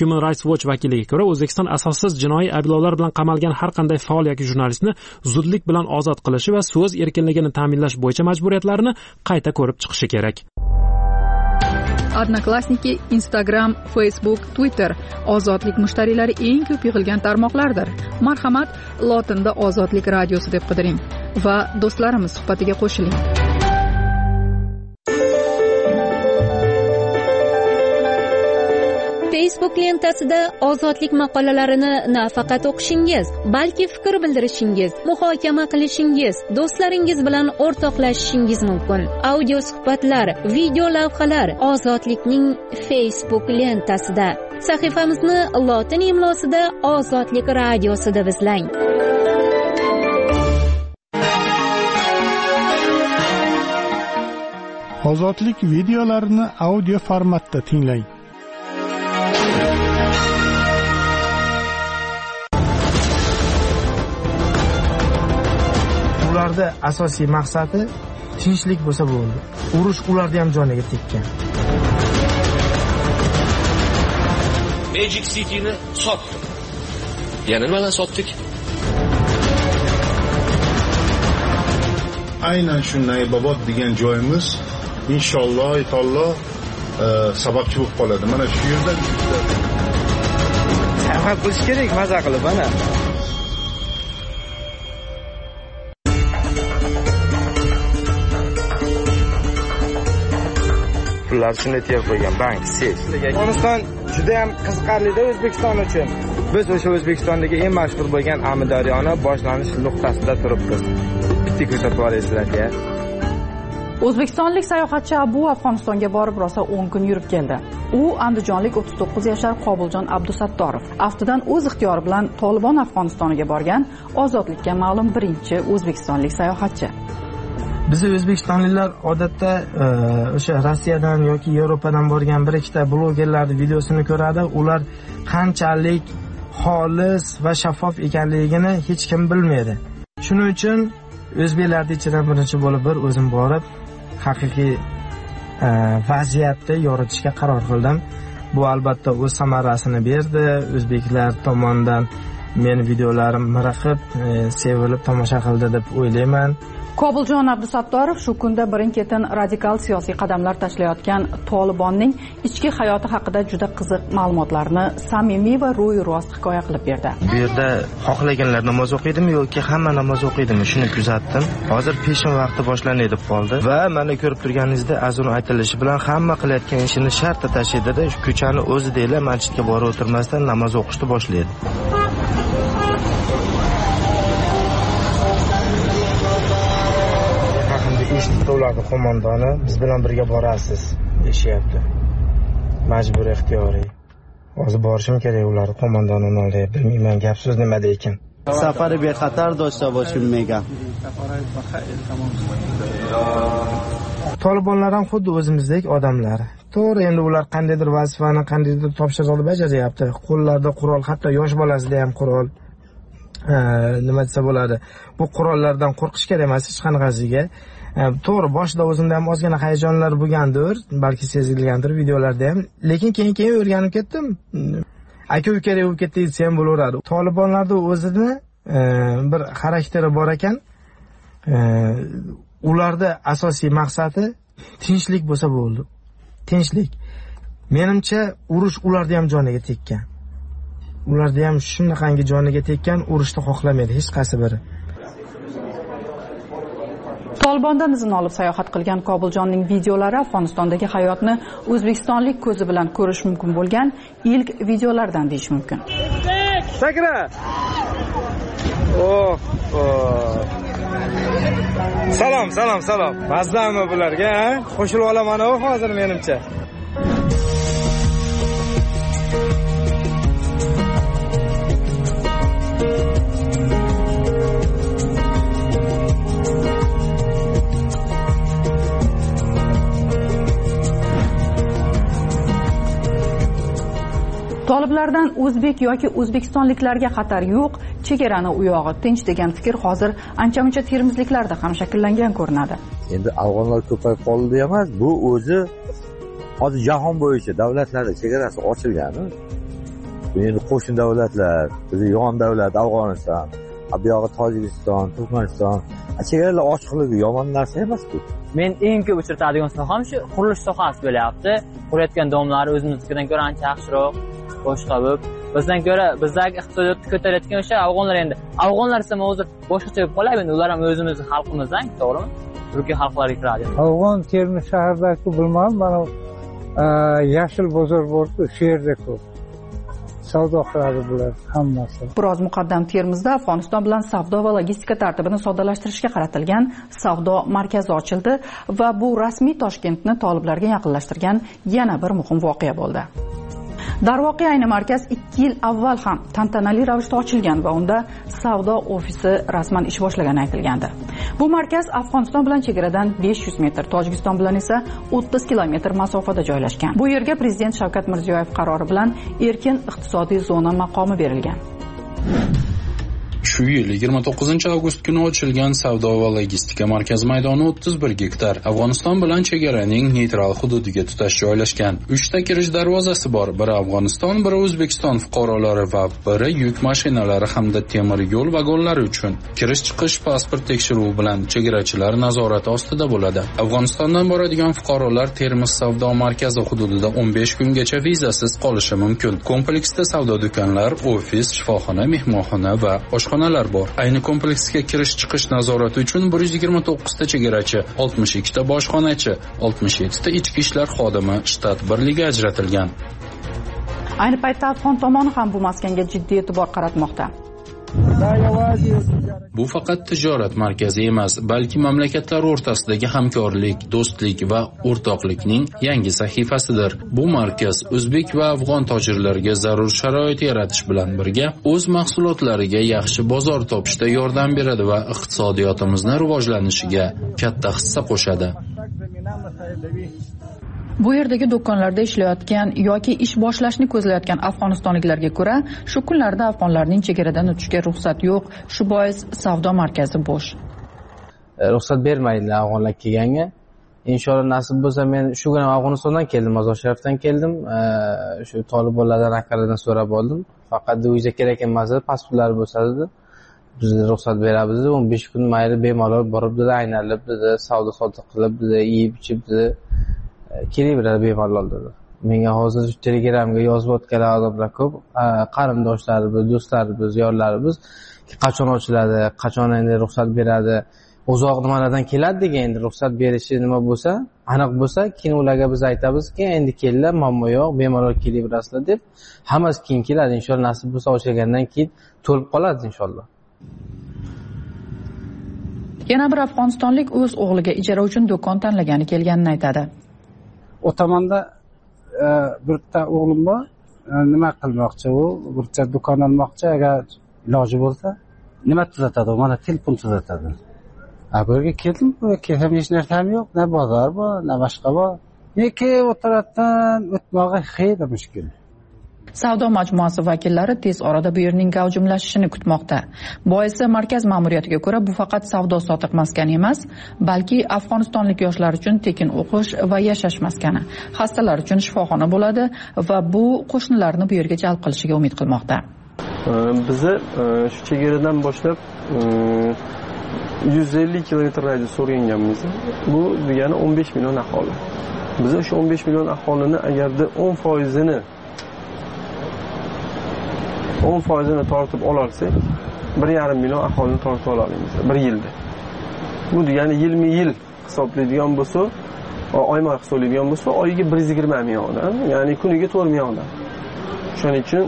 Human Rights Watch vakiliga ko'ra, O'zbekiston asossiz jinoiy ayblovlar bilan qamalgan har qanday faol yoki jurnalistni zudlik bilan ozod qilishi va so'z erkinligini ta'minlash bo'yicha majburiyatlarini qayta ko'rib chiqishi kerak. Odnoklassniki, Instagram, Facebook, Twitter ozodlik mushtariylari eng ko'p yig'ilgan tarmoqlardir. Marhamat, lotinda Ozodlik radiosi deb qidiring va do'stlarimiz suhbatiga qo'shiling. Facebook lentasida ozodlik maqolalarini nafaqat o'qishingiz, balki fikr bildirishingiz, muhokama qilishingiz, do'stlaringiz bilan o'rtoqlashishingiz mumkin. Audio suhbatlar, video lavhalar ozodlikning Facebook lentasida. Sahifamizni lotin imlosida Ozodlik radiosi deb izlang. Ozodlik videolarini audio formatda tinglang. Ularda asosiy maqsadi tinchlik bo'lsa bo'ldi. Urush ularda ham joniga tekkan. Magic City'ni sotdik. Yana nimadan sotdik? Aynan shu Naybobod degan joyimiz inshaalloh taolo sababchi bo'lib qoladi. Mana shu yerda safar qilish kerak, maza qilib ana. Pullar shuni terib qo'ygan bank, SES. Afg'oniston juda ham qiziqarli-da O'zbekiston uchun. Biz o'sha O'zbekistondagi eng mashhur bo'lgan Amudaryoni boshlanish nuqtasida turibmiz. Bitta ko'rsatib olasizlar-ya. O'zbekistonlik sayohatchi Abu Afg'onistonga borib rosa 10 kun yurib keldi. U andijonlik 39 yashar Qobiljon Abdusattorov. Aftidan o'z ixtiyori bilan Tolibon Afg'onistoniga borgan ozodlikka ma'lum birinchi o'zbekistonlik sayohatchi. Biz o'zbekistonliklar odatda o'sha Rossiyadan yoki Yevropadan borgan bir ikkita blogerlarning videosini ko'radi. Ular qanchalik xolis va shaffof ekanligini hech kim bilmaydi. Shuning uchun o'zbeklarning ichidan birinchi bo'lib bir o'zim borib haqiqiy vaziyatni yoritishga qaror qildim. Bu albatta o'z samarasini berdi. O'zbeklar tomonidan meni videolarim miriqib, sevilib tomosha qildi deb o'ylayman. Qobiljon Abdusattorov shu kunda birin-ketin radikal siyosiy qadamlar tashlayotgan Tolibonning ichki hayoti haqida juda qiziq ma'lumotlarni samimiy va ro'y rost hikoya qilib berdi. Bu yerda xohlaganlar namoz o'qiydimi yoki hamma namoz o'qiydimi shuni kuzatdim. Hozir peshin vaqti boshlanadi deb qoldi va mana ko'rib turganingizdek azon aytilishi bilan hamma qilayotgan ishini shartta tashlaydida, shu ko'chani o'zi deylar masjidga borib o'tirmasdan namoz o'qishni boshlaydi. Ularning qo'mondoni biz bilan birga borasiz deyapti. Majbur ixtiyoriy. Hozir borishim kerak ularning qo'mondonini olib. Bilmayman gap so'z nimada ekan. Safari bexatar داشته باشیم میگم. Tolibonlar ham xuddi o'zimizdek odamlar. To'g'ri, endi ular qandaydir vazifani, qandaydir topshiriqni bajaryapti. Qo'llarida qurol, hatto yosh bolasida ham qurol. Nima desa bo'ladi? Bu qurollardan qo'rqish kerak emas hech qanaqasiga. To'g'ri, boshida o'zimda ham ozgina hayajonlar bo'lgandir, balki sezilgandir videolarda ham, lekin keyin o'rganib ketdim. Aka-ukalar bo'lib ketdi desa ham bo'laveradi. Tolibonlarda o'zida bir xarakteri bor ekan. Ularda asosiy maqsadi tinchlik bo'lsa bo'ldi. Tinchlik. Menimcha urush ularda ham joniga tekkan. Ularda ham shunaqangi joniga tekkan, urushni xohlamaydi hech qaysi biri. Tolibondan izn olib sayohat qilgan Qobiljonning videolari Afg'onistondagi hayotni o'zbekistonlik ko'zi bilan ko'rish mumkin bo'lgan ilk videolardan deyish mumkin. Sakra! Salom. Mazdami bularga, ha? Qo'shilib olaman hozir menimcha. Toliblardan o'zbek yoki o'zbekistonliklarga xatar yo'q, chegarani u yog'i tinch degan fikr hozir ancha-muncha termizliklarda ham shakllangan ko'rinadi. Endi afg'onlar ko'payib qoldi emas, bu o'zi hozir jahon bo'yicha davlatlarda chegarasi ochilgani. endi qo'shni davlatlar, bizni yon davlat Afg'oniston, bu yog'i Tojikiston, Turkmaniston, chegaralar ochiqligi yomon narsa emas-ku. Men eng ko'p uchratadigan soham shu qurilish sohasi bo'lyapti. Qurayotgan domlar o'zimizdan ko'ra ancha yaxshiroq, boshqa bo'lib, bizdan ko'ra bizdagi iqtisodiyotni ko'tarayotgan o'sha afg'onlar. Endi afg'onlar esa hozir boshqacha bo'lib qolyapti. Ular ham o'zimizning xalqimizdan, to'g'rimi? Turkiya xalqlariga kiradi. Afg'on Termiz shahridagi bilmadim, mana yashil bozor bor-ku, shu yerda ko'p savdo qiladi bular hammasi. Biroz muqaddam Termizda Afg'oniston bilan savdo va logistika tartibini soddalashtirishga qaratilgan savdo markazi ochildi va bu rasmiy Toshkentni toliblarga yaqinlashtirgan yana bir muhim voqea bo'ldi. Darvoqe ayni markaz 2 yil avval ham tantanali ravishda ochilgan va unda savdo ofisi rasman ish boshlagani aytilgandi. Bu markaz Afg'oniston bilan chegaradan 500 metr, Tojikiston bilan esa 30 kilometr masofada joylashgan. Bu yerga prezident Shavkat Mirziyoyev qarori bilan erkin iqtisodiy zona maqomi berilgan. Shu yil 29-avgust kuni ochilgan savdo va logistika markazi maydoni 31 gektar. Afg'oniston bilan chegaraning neytral hududiga tutash joylashgan. 3 ta kirish darvozasi bor. Biri Afg'oniston, biri O'zbekiston fuqarolari va biri yuk mashinalari hamda temir yo'l vagonlari uchun. Kirish-chiqish pasport tekshiruvi bilan chegarachilar nazorati ostida bo'ladi. Afg'onistondan boradigan fuqarolar Termiz savdo markazi hududida 15 kungacha vizasiz qolishi mumkin. Kompleksda savdo do'konlar, ofis, shifoxona, mehmonxona va oshxonalar bor. Ayni kompleksga kirish-chiqish nazorati uchun 129 ta chegarachi, 62 ta boshxonachi, 67 ta ichki ishlar xodimi shtat birligi ajratilgan. Ayni paytda Afg'on tomoni ham bu maskanga jiddiy e'tibor qaratmoqda. Bu faqat tijorat markazi emas, balki mamlakatlar o'rtasidagi hamkorlik, do'stlik va o'rtoqlikning yangi sahifasidir. Bu markaz o'zbek va afg'on tojirlarga zarur sharoit yaratish bilan birga o'z mahsulotlariga yaxshi bozor topishda yordam beradi va iqtisodiyotimizni rivojlanishiga katta hissa qo'shadi. Bu yerdagi do'konlarda ishlayotgan yoki ish boshlashni ko'zlayotgan afg'onistonliklarga ko'ra, shu kunlarda afg'onlarning chegaradan o'tishga ruxsat yo'q. Shu bois savdo markazi bo'sh. Ruxsat bermaydilar afg'onlar kelganga. Inshaalloh nasib bo'lsa, men shu kuni Afg'onistondan keldim, Mozor Sharifdan keldim. Shu tolibonlardan akalardan so'rab oldim. Faqat o'ziga kerak emas, pasportlari bo'lsa dedi. Biz ruxsat beramiz dedi. 15 kun mayli bemalol borib dedi, aynalib dedi, savdo sotiq qilib dedi, yeyib ichib dedi. Kelaveradi bemalol dedi. Menga hozir Telegramga yozib o'tgan odamlar ko'p, qarindoshlarimiz, do'stlarimiz, yorlarimiz qachon ochiladi, qachon endi ruxsat beradi, uzoq nimalardan keladi degan endi ruxsat berishi nima bo'lsa, aniq bo'lsa, keyin ularga biz aytamizki, endi kelinglar, muammo yo'q, bemalol kelaverasizlar deb, hammasi keyin keladi. Inshaalloh nasib bo'lsa ochilgandan keyin to'lib qoladi inshaalloh. Yana bir afg'onistonlik o'z o'g'liga ijara uchun do'kon tanlagani kelganini aytadi. O tomonda bitta o'g'lim bor, nima qilmoqchi u, bitta do'kon olmoqchi, agar iloji bo'lsa, nima tuzatadi, mana telefon tuzatadi. Bu yerga keldim, kelsam hech narsa ham yo'q, na bozor bor, na boshqa bor. Lekin o tarafdan o'tmog'i xeyli mushkul. Savdo majmuasi vakillari tez orada bu yerning gavjumlashishini kutmoqda. Boisi markaz ma'muriyatiga ko'ra bu faqat savdo-sotiq maskani emas, balki afg'onistonlik yoshlar uchun tekin o'qish va yashash maskani. Xastalar uchun shifoxona bo'ladi va bu qo'shnilarni bu yerga jalb qilishiga umid qilmoqda. Bizni shu chegaradan boshlab 150 kilometr radius o'rganganmiz. Bu degani 15 million aholi. Biz o'sha 15 million aholini agarda 10%ni tortib ololsak, 1,5 million aholini tortib olamiz bir yilda. Bu degani yil hisoblaydigan bo'lsa, oyma hisoblaydigan bo'lsa, oyiga 120 million odam, ya'ni kuniga 4 million odam. Shuning uchun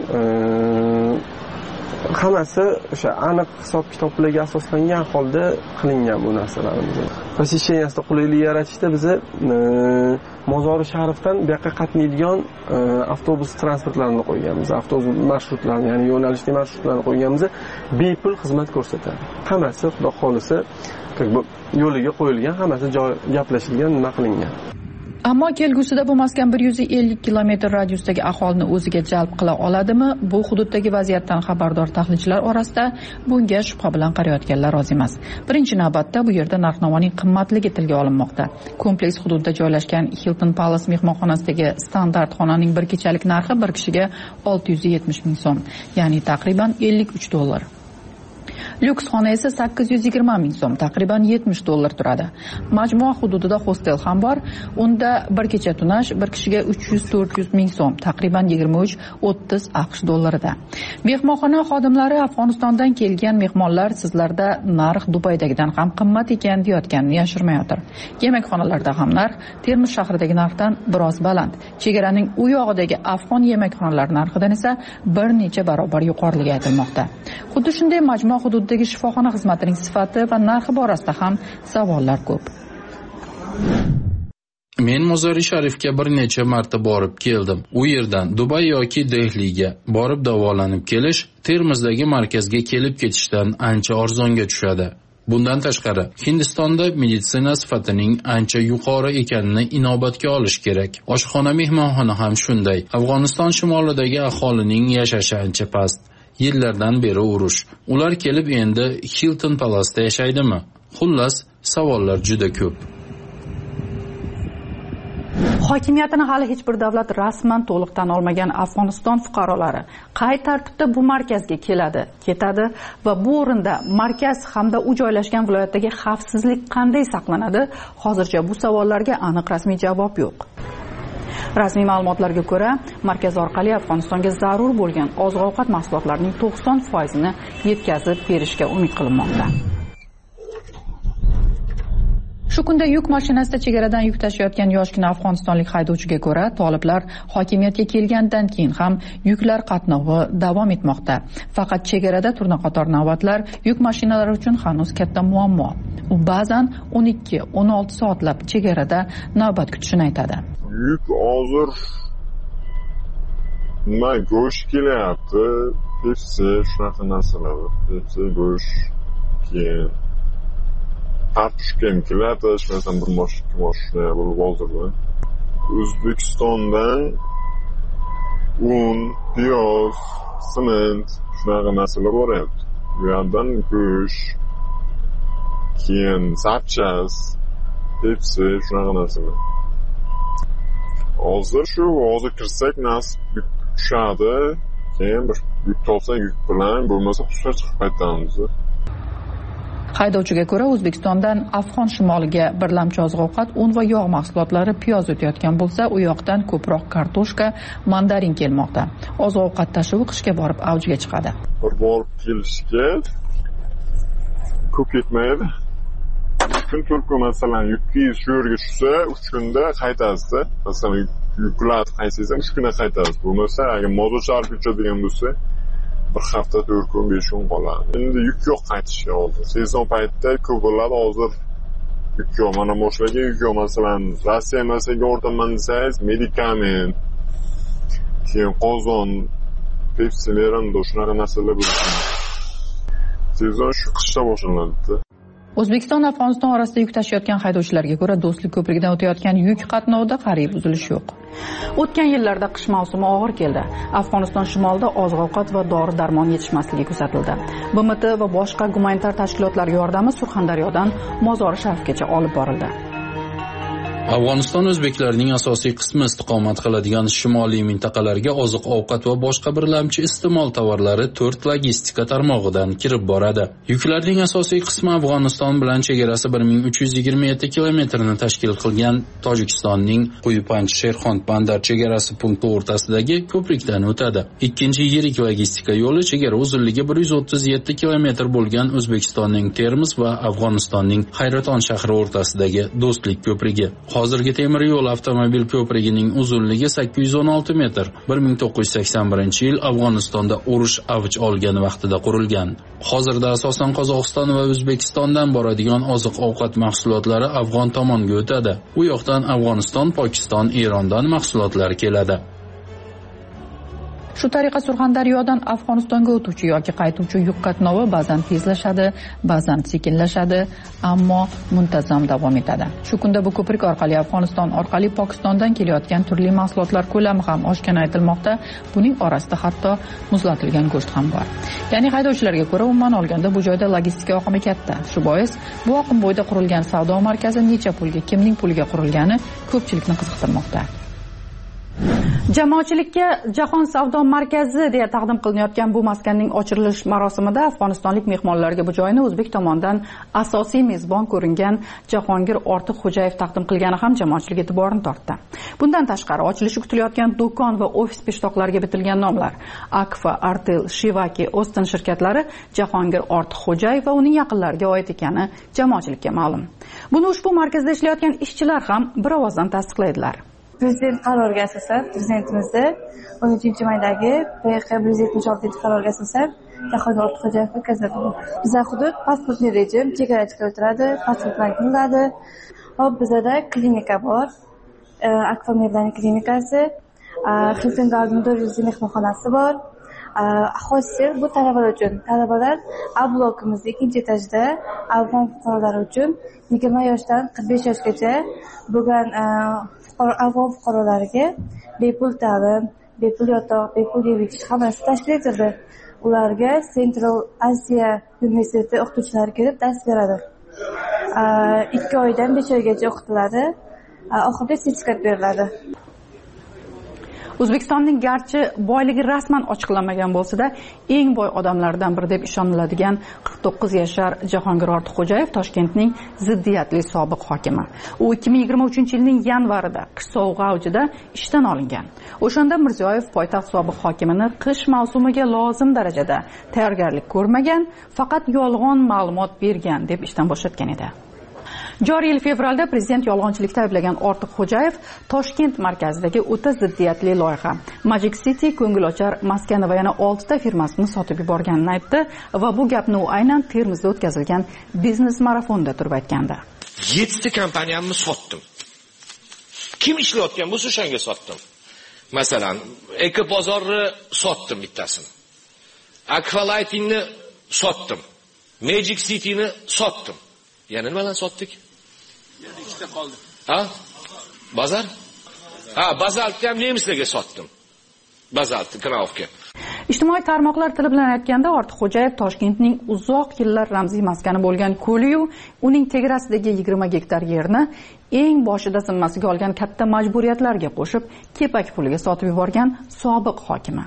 hammasi o'sha aniq hisob-kitoblarga asoslangan holda qilingan bu narsalarimiz. Posisheniyasida qulaylik yaratishda biz Mozori Sharifdan bu yoqqa qatnaydigan avtobus transportlarini qo'yganmiz. Avtobus marshrutlarini, ya'ni yo'nalishli marshrutlarni qo'yganmiz. Bepul xizmat ko'rsatadi. Hammasi xudo xolisa yo'liga qo'yilgan, hammasi gaplashilgan, nima qilingan. Ammo kelgusida bu maskan 150 kilometr radiusdagi aholini o'ziga jalb qila oladimi? Bu hududdagi vaziyatdan xabardor tahlilchilar orasida bunga shubha bilan qarayotganlar roz emas. Birinchi navbatda bu yerda narx-navoning qimmatligi tilga olinmoqda. Kompleks hududda joylashgan Hilton Palace mehmonxonasidagi standart xonaning bir kechalik narxi bir kishiga 670 ming so'm, ya'ni taqriban $53. Lyuks xona esa 820 ming so'm, taqriban $70 turadi. Majmua hududida hostel ham bor. Unda bir kecha tunash bir kishiga 300-400 ming so'm, taqriban 23-30 AQSh dollarida. Mehmonxona xodimlari Afg'onistondan kelgan mehmonlar sizlarda narx Dubaydagidan ham qimmat ekan deyotganini yashirmayotir. Yemekxonalarda ham narx Termiz shahridagi narxdan biroz baland. Chegaraning u yog'idagi afg'on yemekxonalari narxidan esa bir necha barobar yuqoriligi aytilmoqda. Xuddi shunday majmua hududdagi shifoxona xizmatining sifati va narxi borasida ham savollar ko'p. Men Mozori Sharifga bir necha marta borib keldim. U yerdan Dubay yoki Dehliga borib davolanib kelish Termizdagi markazga kelib ketishdan ancha arzonga tushadi. Bundan tashqari, Hindistonda meditsina sifatining ancha yuqori ekanini inobatga olish kerak. Oshxona mehmonxona ham shunday. Afg'oniston shimolidagi aholining yashashi ancha past. Yillardan beri urush. Ular kelib endi Hilton Palace'da yashaydimi? Xullas, savollar juda ko'p. Hokimiyatini hali hech bir davlat rasman to'liq tan olmagan Afg'oniston fuqarolari qay tartibda bu markazga keladi, ketadi va bu o'rinda markaz hamda u joylashgan viloyatdagi xavfsizlik qanday saqlanadi? Hozircha bu savollarga aniq rasmiy javob yo'q. Rasmiy ma'lumotlarga ko'ra, markaz orqali Afg'onistonga zarur bo'lgan oziq-ovqat mahsulotlarining 90%ni yetkazib berishga umid qilinmoqda. Shu kunda yuk mashinasida chegaradan yuk tashiyotgan yoshgina afg'onistonlik haydovchiga ko'ra, toliblar hokimiyatga kelgandan keyin ham yuklar qatnovi davom etmoqda. Faqat chegarada turnaqator navbatlar yuk mashinalari uchun hanuz katta muammo. U ba'zan 12-16 soatlab chegarada navbat kutishini aytadi. Yuk hozir nima go'sht kelyapti, pepsi, shunaqa narsalar, pepsi, go'sht, keyin kartoshka ham keladi, shundan bir mashina bo'lib hozirda. O'zbekistondan un, piyoz, sement, shunaqa narsalar boryapti. Bu yerdan go'sht, keyin sapchas, pepsi, shunaqa narsalar. Hozir kirsak nasib tushadi, keyin bir yuk topsak yuk bilan, bo'lmasa xushlar chiqib qaytamiz. Haydovchiga ko'ra, O'zbekistondan Afg'on shimoliga birlamchi oziq-ovqat, un va yog' mahsulotlari, piyoz o'tayotgan bo'lsa, u yoqdan ko'proq kartoshka, mandarin kelmoqda. Oziq-ovqat tashivi qishga borib avjiga chiqadi. Bir borib kelishga ko'p ketmaydi. Kun turku masalan 200 shu yerga tushsa, 3 kunda qaytasiz. Masalan, yuklar qaysiz ham 3 kunda qaytasiz. Bo'lmasa, agar Mozor Sharifga uchadigan bo'lsa, bir hafta 4 kun 5 kun qoladi. Endi yuk yo'q qaytishga hozir. Sezon paytida ko'p bo'ladi, hozir yuk yo'q. Mana boshlagan yuk yo'q. Masalan, Rossiya masalaga o'rtaman desangiz, medikament, keyin qozon, pepsi, merando, shunaqa narsalar bo'ladi. Sezon shu qishda boshlanadi. O'zbekiston Afg'oniston orasida yuk tashiyotgan haydovchilarga ko'ra, Do'stlik ko'prigidan o'tayotgan yuk qatnovida qariyb uzilish yo'q. O'tgan yillarda qish mavsumi og'ir keldi. Afg'oniston shimolida oziq-ovqat va dori-darmon yetishmasligi kuzatildi. BMT va boshqa gumanitar tashkilotlar yordami Surxondaryodan Mozori Sharifgacha olib borildi. Afg'oniston o'zbeklarining asosiy qismi istiqomat qiladigan shimoliy mintaqalarga oziq-ovqat va boshqa birlamchi iste'mol tovarlari 4 logistika tarmog'idan kirib boradi. Yuklarning asosiy qismi Afg'oniston bilan chegarasi 1327 kilometrni tashkil qilgan Tojikistonning Quyipanj-Sherxon bandar chegarasi punkti o'rtasidagi ko'prikdan o'tadi. Ikkinchi yirik logistika yo'li chegara uzunligi 137 kilometr bo'lgan O'zbekistonning Termiz va Afg'onistonning Hayraton shahri o'rtasidagi Do'stlik ko'prigi. Hozirgi temir yo'l avtomobil ko'prigining uzunligi 816 metr. 1981-yil Afg'onistonda urush avj olgan vaqtida qurilgan. Hozirda asosan Qozog'iston va O'zbekistondan boradigan oziq-ovqat mahsulotlari afg'on tomonga o'tadi. U yoqdan Afg'oniston, Pokiston, Erondan mahsulotlar keladi. Shu tariqa Surxondaryodan Afg'onistonga o'tuvchi yoki qaytuvchi yuk qatnovi ba'zan tezlashadi, ba'zan sekinlashadi, ammo muntazam davom etadi. Shu kunda bu ko'prik orqali Afg'oniston orqali Pokistondan kelayotgan turli mahsulotlar ko'lami ham oshgani aytilmoqda. Buning orasida hatto muzlatilgan go'sht ham bor. Ya'ni haydovchilarga ko'ra, umuman olganda bu joyda logistika oqimi katta. Shu bois bu oqim bo'yida qurilgan savdo markazi necha pulga, kimning puliga qurilgani ko'pchilikni qiziqtirmoqda. Jamoatchilikka Jahon savdo markazi deya taqdim qilinayotgan bu maskanning ochilish marosimida afg'onistonlik mehmonlarga bu joyni o'zbek tomonidan asosiy mezbon ko'ringan Jahongir Ortiqxo'jayev taqdim qilgani ham jamoatchilik e'tiborini tortdi. Bundan tashqari ochilishi kutilayotgan do'kon va ofis peshtoqlariga bitilgan nomlar Akfa, Artel, Shivaki, Ostin shirkatlari Jahongir Ortiqxo'jayev va uning yaqinlariga oid ekani jamoatchilikka ma'lum. Buni ushbu markazda ishlayotgan ishchilar ham bir ovozdan tasdiqlaydilar. Prezident qaroriga asosan, prezidentimizni 13-maydagi PX 176 qaroriga asosan Jahongir Ortiqxo'jayev o'tkazildi. Bizda hudud pasportli rejim, chegarachilar o'tiradi, pasportlar qilinadi. Hop bizda klinika bor. Akfa Medlani klinikasi, Hilton Garden Do'rzi mehmonxonasi bor. Hostel bu talabalar uchun. Talabalar A blokimizning 2-etajida afg'on fuqarolari uchun 20 yoshdan 45 yoshgacha bo'lgan afg'on fuqarolariga bepul ta'lim, bepul yotoq, bepul yeyish hammasi tashkil etildi. Ularga Central Asia universiteti o'qituvchilari kelib dars beradi. 2 oydan 5 oygacha o'qitiladi. Oxirida sertifikat beriladi. O'zbekistonning garchi boyligi rasman ochiqlanmagan bo'lsa-da, eng boy odamlardan biri deb ishoniladigan 49 yashar Jahongir Ortiqxo'jayev Toshkentning ziddiyatli sobiq hokimi. U 2023-yilning yanvarida qish sovug'i avjida ishdan olingan. O'shanda Mirziyoyev poytaxt sobiq hokimini qish mavsumiga lozim darajada tayyorgarlik ko'rmagan, faqat yolg'on ma'lumot bergan deb ishdan bo'shatgan edi. Joriy yil fevralda prezident yolg'onchilikda ayblagan Ortiqxo'jayev Toshkent markazidagi o'ta ziddiyatli loyiha Magic City ko'ngilochar maskani va yana 6 ta firmasini sotib yuborganini aytdi va bu gapni u aynan Termizda o'tkazilgan biznes marafonda turib aytgandi. 7 ta kompaniyamni sotdim. Kim ishlayotgan bo'lsa o'shanga sotdim. Masalan, Ekobozorni sotdim bittasini. Aqualightingni sotdim. Magic Cityni sotdim. Yana nimadan sotdik? Yana ikkita qoldi. Ha? Bazar? Ha, Bazaltni ham nemislarga sotdim. Bazaltni Knaufga. Ijtimoiy tarmoqlar tili bilan aytganda Ortiqxo'jayev Toshkentning uzoq yillar ramziy maskani bo'lgan Ko'liyu, uning tegarasidagi 20 gektar yerni eng boshida zimmasiga olgan katta majburiyatlarga qo'shib, kepak puliga sotib yuborgan sobiq hokimi.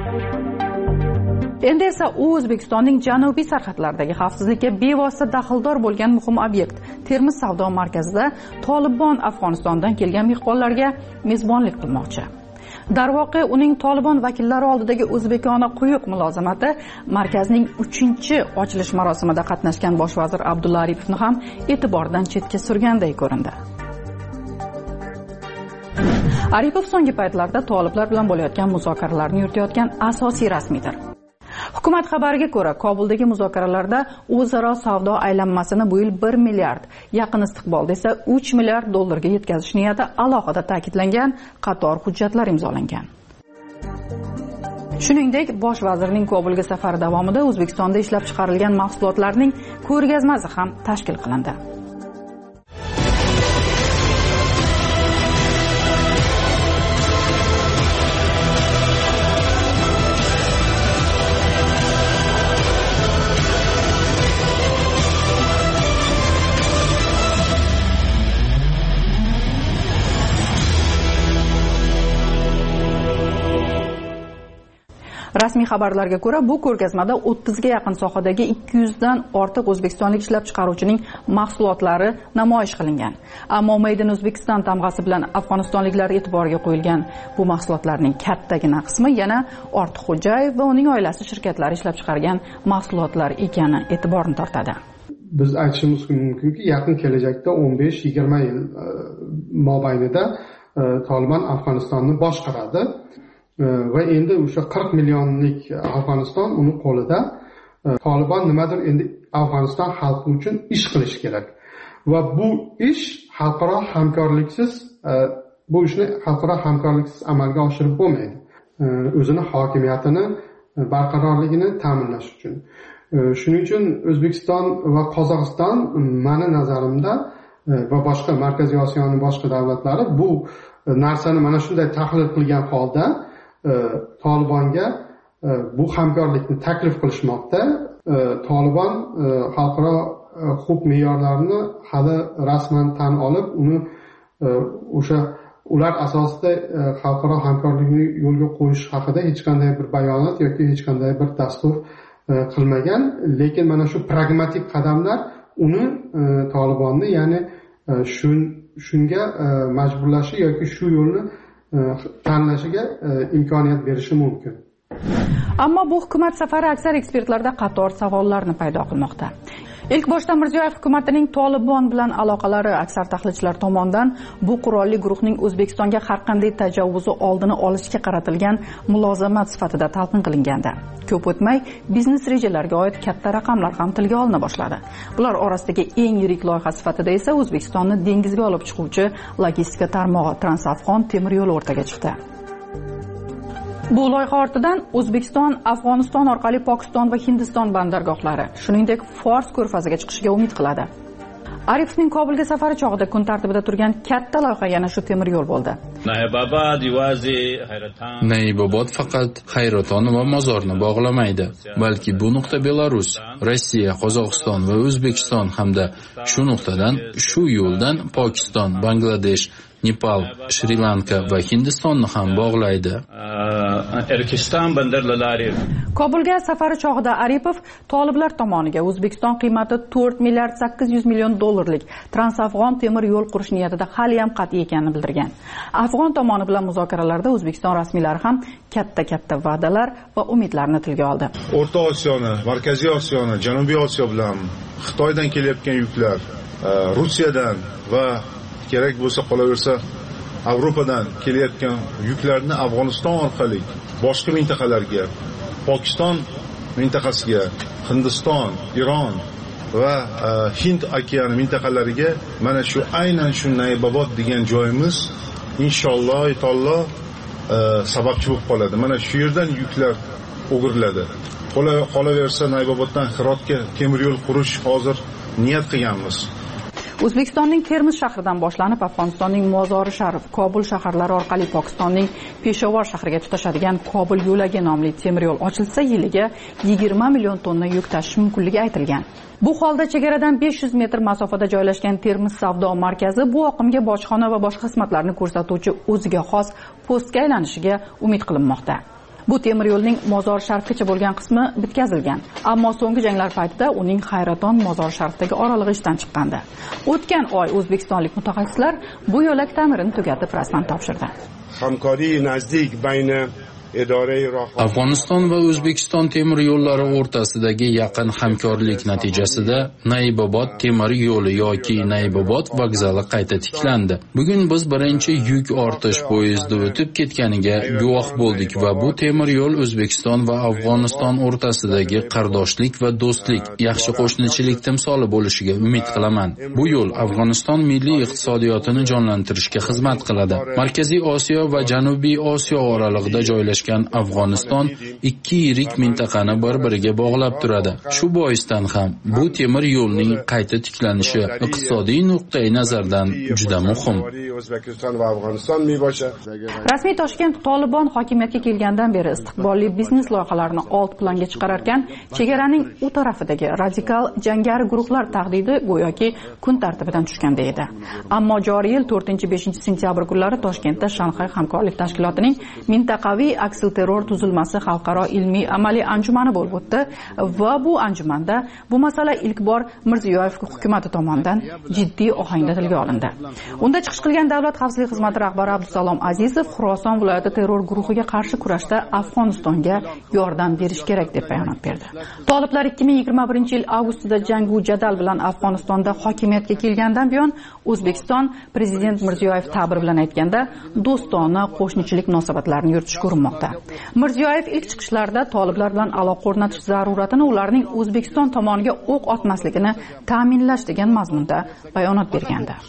Endi esa u O'zbekistonning janubiy sarhadlaridagi xavfsizlikka bevosita daxldor bo'lgan muhim obyekt Termiz savdo markazida Tolibon Afg'onistondan kelgan mehmonlarga mezbonlik qilmoqchi. Darvoqe uning Tolibon vakillari oldidagi o'zbekona quyuq mulozamati markazning 3-ochilish marosimida qatnashgan bosh vazir Abdulla Aripovni ham e'tibordan chetga surganday ko'rindi. Aripov so'nggi paytlarda toliblar bilan bo'layotgan muzokaralarni yuritayotgan asosiy rasmiydir. Hukumat xabariga ko'ra, Kobuldagi muzokaralarda o'zaro savdo aylanmasini bu yil 1 milliard, yaqin istiqbolda esa 3 milliard dollarga yetkazish niyati alohida ta'kidlangan qator hujjatlar imzolangan. Shuningdek, bosh vazirning Kobulga safari davomida O'zbekistonda ishlab chiqarilgan mahsulotlarning ko'rgazmasi ham tashkil qilindi. Rasmiy xabarlarga ko'ra, bu ko'rgazmada 30 ga yaqin sohadagi 200 dan ortiq o'zbekistonlik ishlab chiqaruvchining mahsulotlari namoyish qilingan. Ammo Made in Uzbekistan tamg'asi bilan afg'onistonliklar e'tiboriga qo'yilgan bu mahsulotlarning kattagina qismi yana Ortiqxo'jayev va uning oilasi shirkatlari ishlab chiqargan mahsulotlar ekani e'tiborni tortadi. Biz aytishimiz mumkinki, yaqin kelajakda 15-20 yil mobaynida Tolibon Afg'onistonni boshqaradi. Va endi o'sha 40 millionlik Afg'oniston uni qo'lida. Tolibon nimadir endi Afg'oniston xalqi uchun ish qilish kerak. Va bu ish xalqaro hamkorliksiz, bu ishni xalqaro hamkorliksiz amalga oshirib bo'lmaydi. o'zini hokimiyatini barqarorligini ta'minlash uchun. Shuning uchun O'zbekiston va Qozog'iston meni nazarimda va boshqa Markaziy Osiyoning boshqa davlatlari bu narsani mana shunday tahlil qilgan holda Tolibonga bu hamkorlikni taklif qilishmoqda. Tolibon xalqaro huquq me'yorlarini hali rasman tan olib, uni o'sha ular asosida xalqaro hamkorlikni yo'lga qo'yish haqida hech qanday bir bayonot yoki hech qanday bir dastur qilmagan. Lekin mana shu pragmatik qadamlar uni Tolibonni, ya'ni shunga majburlashi yoki shu yo'lni tanlashiga imkoniyat berishi mumkin. Ammo bu hukumat safari aksar ekspertlarda qator savollarni paydo qilmoqda. Ilk boshda Mirziyoyev hukumatining Tolibon bilan aloqalari aksar tahlilchilar tomonidan bu qurolli guruhning O'zbekistonga har qanday tajovvuzi oldini olishga qaratilgan mulozamat sifatida talqin qilinganda, ko'p o'tmay biznes rejalariga oid katta raqamlar ham tilga olina boshladi. Bular orasidagi eng yirik loyiha sifatida esa O'zbekistonni dengizga olib chiquvchi logistika tarmog'i Transafg'on temir yo'li o'rtaga chiqdi. Bu loyiha ortidan O'zbekiston, Afg'oniston orqali Pokiston va Hindiston bandargohlari, shuningdek Fors ko'rfaziga chiqishiga umid qiladi. Aripovning Kobulga safari chog'ida kun tartibida turgan katta loyiha yana shu temir yo'l bo'ldi. Naibobod faqat Hayraton va Mozorni bog'lamaydi, balki bu nuqta Belarus, Rossiya, Qozog'iston va O'zbekiston hamda shu nuqtadan, shu yo'ldan Pokiston, Bangladesh, Nepal, Shri-Lanka va Hindistonni ham bog'laydi. Kobulga safari chog'ida Aripov toliblar tomoniga O'zbekiston qiymati 4 milliard 800 million dollarlik Transafg'on temir yo'l qurish niyatida hali ham qat'iy ekanini bildirgan. Afg'on tomoni bilan muzokaralarda O'zbekiston rasmiylari ham katta va'dalar va umidlarni tilga oldi. O'rta Osiyoni, Markaziy Osiyoni, Janubiy Osiyo bilan Xitoydan kelayotgan yuklar, Rossiyadan va kerak bo'lsa qolaversa Yevropadan kelayotgan yuklarni Afg'oniston orqali boshqa mintaqalarga, Pokiston mintaqasiga, Hindiston, Iron va Hind okeani mintaqalariga mana shu aynan shu Naibobod degan joyimiz inshaalloh sababchi bo'lib qoladi. Mana shu yerdan yuklar o'giriladi. Qolaversa Naiboboddan Hirotga temir yo'l qurish hozir niyat qilganmiz. O'zbekistonning Termiz shahridan boshlanib, Afg'onistonning Mozori Sharif, Kobul shaharlari orqali Pokistonning Peshawar shahriga tutashadigan Kobul yo'lagi nomli temir yo'l ochilsa, yiliga 20 million tonna yuk tashish mumkinligi aytilgan. Bu holda chegaradan 500 metr masofada joylashgan Termiz savdo markazi bu oqimga bojxona va boshqa xizmatlarni ko'rsatuvchi o'ziga xos postga aylanishiga umid qilinmoqda. Bu temir yo'lning Mozor Sharifgacha bo'lgan qismi bitkazilgan, ammo so'nggi janglar paytida uning Hayraton Mozor Sharifdagi oralig'i ishdan chiqqandi. O'tgan oy o'zbekistonlik mutaxassislar bu yo'lak ta'mirini tugatib rasman topshirdi. Hamkori nazdik bayni Afg'oniston va O'zbekiston temir yo'llari o'rtasidagi yaqin hamkorlik natijasida Naibobod temir yo'li yoki Naibobod vokzali qayta tiklandi. Bugun biz birinchi yuk ortish poyezdi o'tib ketganiga guvoh bo'ldik va bu temir yo'l O'zbekiston va Afg'oniston o'rtasidagi qardoshlik va do'stlik, yaxshi qo'shnichilik timsoli bo'lishiga umid qilaman. Bu yo'l Afg'oniston milliy iqtisodiyotini jonlantirishga xizmat qiladi. Markaziy Osiyo va Janubiy Osiyo oralig'ida joylashgan Afg'oniston ikki yirik mintaqani bir-biriga bog'lab turadi. Shu boisdan ham bu temir yo'lning qayta tiklanishi iqtisodiy nuqtai nazardan juda muhim. Rasmiy Toshkent Tolibon hokimiyatga kelgandan beri istiqbolli biznes loyihalarini old planga chiqararkan, chegaraning u tarafidagi radikal jangari guruhlar tahdidi go'yoki kun tartibidan tushganda edi. Ammo joriy yil 4-5 sentyabr kunlari Toshkentda Shanxay hamkorlik tashkilotining mintaqaviy aksilterror tuzilmasi xalqaro ilmiy amaliy anjumani bo'lib o'tdi va bu anjumanda bu masala ilk bor Mirziyoyev hukumatı tomonidan jiddiy ohangda tilga olindi. Unda chiqish qilgan Davlat xavfsizlik xizmati rahbari Abdusalom Azizov Xuroson viloyati terror guruhiga qarshi kurashda Afg'onistonga yordam berish kerak deb bayonot berdi. Toliblar 2021-yil avgustida jangu jadal bilan Afg'onistonda hokimiyatga kelgandan buyon O'zbekiston prezident Mirziyoyev ta'bir bilan aytganda do'stona qo'shnichilik munosabatlarini yuritishga urinmoqda. Mirziyoyev ilk chiqishlarda toliblar bilan aloqa o'rnatish zaruratini ularning O'zbekiston tomoniga o'q otmasligini ta'minlash degan mazmunda bayonot bergandi.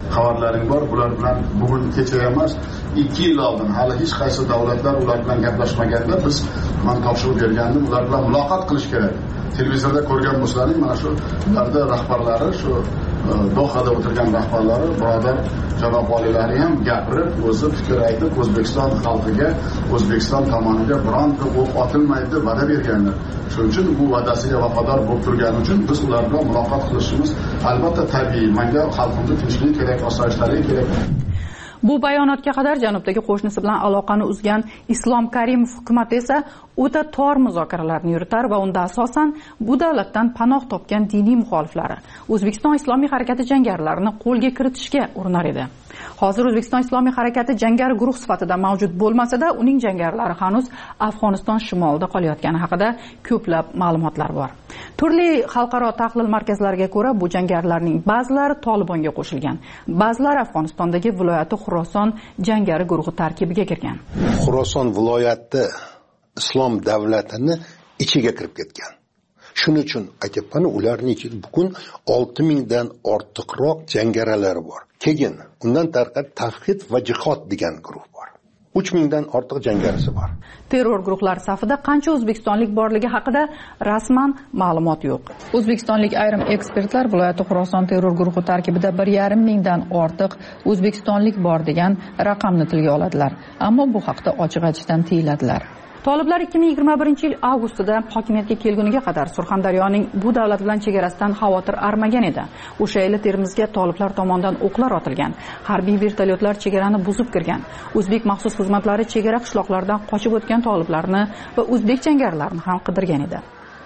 xabarlaring bor. Bular bilan bugun kecha emas, 2 yil oldin hali hech qaysi davlatlar ular bilan gaplashmaganda biz men topshirib bergandim, ular bilan muloqot qilish kerak. Televizorda ko'rgan bo'lsalaring, mana shu ularda rahbarlari, shu Dohada o'tirgan rahbarlari, birodar janob oliylari ham gapirib, o'zi fikr aytib, O'zbekiston xalqiga, O'zbekiston tomoniga bironta o'q otilmaydi va'da berganlar. Shuning uchun bu va'dasiga vafodor bo'lib turgani uchun biz ular bilan muloqot qilishimiz albatta tabiiy. Menga xalqimizga tinchlik kerak, osoyishtalik kerak. Bu bayonotga qadar janubdagi qo'shnisi bilan aloqani uzgan Islom Karimov hukumati esa o'ta tor muzokaralarni yuritar va unda asosan bu davlatdan panoh topgan diniy muxoliflari O'zbekiston Islomiy harakati jangarilarini qo'lga kiritishga urinar edi. Hozir O'zbekiston Islomiy harakati jangari guruh sifatida mavjud bo'lmasa-da, uning jangarilari hanuz Afg'oniston shimolida qolayotgani haqida ko'plab ma'lumotlar bor. Turli xalqaro tahlil markazlariga ko'ra, bu jangarilarning ba'zilari Tolibonga qo'shilgan, ba'zilari Afg'onistondagi viloyati Xuroson jangari guruhi tarkibiga kirgan. Xuroson viloyati islom davlatini ichiga kirib ketgan. Shuning uchun aytibman, ularning ichida bugun 6000 dan ortiqroq jangarilari bor. Keyin undan tashqari tavhid va jihod degan guruh bor. 3000 dan ortiq jangarisi bor. Terror guruhlar safida qancha o'zbekistonlik borligi haqida rasman ma'lumot yo'q. O'zbekistonlik ayrim ekspertlar viloyati Xuroson terror guruhi tarkibida 1,5 mingdan ortiq o'zbekistonlik bor degan raqamni tilga oladilar. Ammo bu haqda ochiq aytishdan tiyiladilar. Toliblar 2021 yil avgustida hokimiyatga kelguniga qadar Surxondaryoning bu davlat bilan chegarasidan xavotir armagan edi. O'sha yili Termizga toliblar tomonidan o'qlar otilgan, harbiy vertolyotlar chegarani buzib kirgan. O'zbek maxsus xizmatlari chegara qishloqlardan qochib o'tgan toliblarni va o'zbek jangarilarini ham qidirgan edi.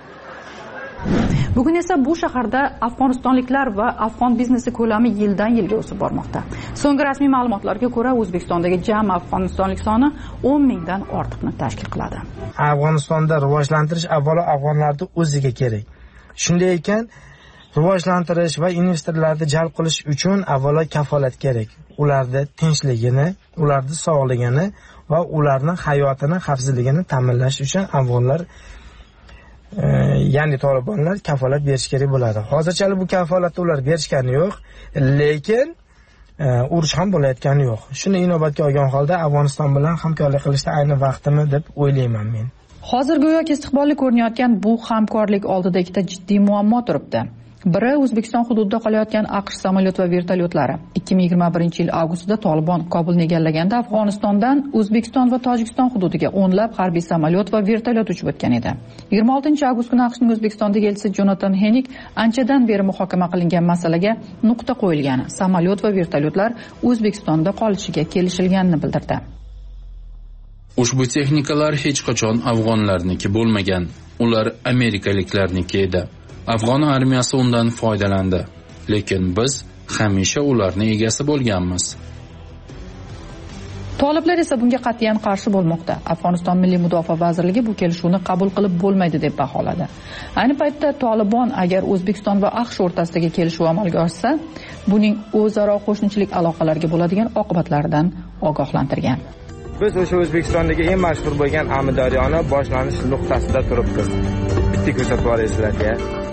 Bugun esa bu shaharda afg'onistonliklar va afg'on biznesi ko'lami yildan yilga o'sib bormoqda. So'nggi rasmiy ma'lumotlarga ko'ra, O'zbekistondagi jami afg'onistonlik soni 10 mingdan ortiqni tashkil qiladi. Afg'onistonda rivojlantirish avvalo afg'onlarning o'ziga kerak. Shunday ekan, rivojlantirish va investorlarni jalb qilish uchun avvalo kafolat kerak. Ularning tinchligini, ularning sog'ligini va ularning hayotini, xavfsizligini ta'minlash uchun afg'onlar ya'ni Tolibonlar kafolat berish kerak bo'ladi. Hozircha bu kafolatni ular berishgani yo'q, lekin urush ham bo'layotgani yo'q. Shuni inobatga olgan holda Afg'oniston bilan hamkorlik qilishda ayni vaqtimi deb o'ylayman men. Hozir go'yoki istiqbolli ko'rinayotgan bu hamkorlik oldida ikkita jiddiy muammo turibdi. Biri O'zbekiston hududida qolayotgan AQSh samolyot va vertolyotlari. 2021 yil avgustida Tolibon Kobulni egallaganda Afg'onistondan O'zbekiston va Tojikiston hududiga o'nlab harbiy samolyot va vertolyot uchib o'tgan edi. 26 avgust kuni AQShning O'zbekistondagi elchisi Jonathan Henik anchadan beri muhokama qilingan masalaga nuqta qo'yilgan. Samolyot va vertolyotlar O'zbekistonda qolishiga kelishilganini bildirdi. Ushbu texnikalar hech qachon afg'onlarniki bo'lmagan. Ular amerikaliklarniki edi. Afg'on armiyasi undan foydalandi, lekin biz hamisha ularning egasi bo'lganmiz. Toliblar esa bunga qat'iyan qarshi bo'lmoqda. Afg'oniston Milliy mudofaa vazirligi bu kelishuvni qabul qilib bo'lmaydi deb baholadi. Ayni paytda Tolibon agar O'zbekiston va AQSh o'rtasidagi kelishuv amalga oshsa, buning o'zaro qo'shnichilik aloqalariga bo'ladigan oqibatlaridan ogohlantirgan. Biz o'sha O'zbekistondagi eng mashhur bo'lgan Amudaryoni boshlanish nuqtasida turibmiz. Bitta ko'rsatib olasizlarga.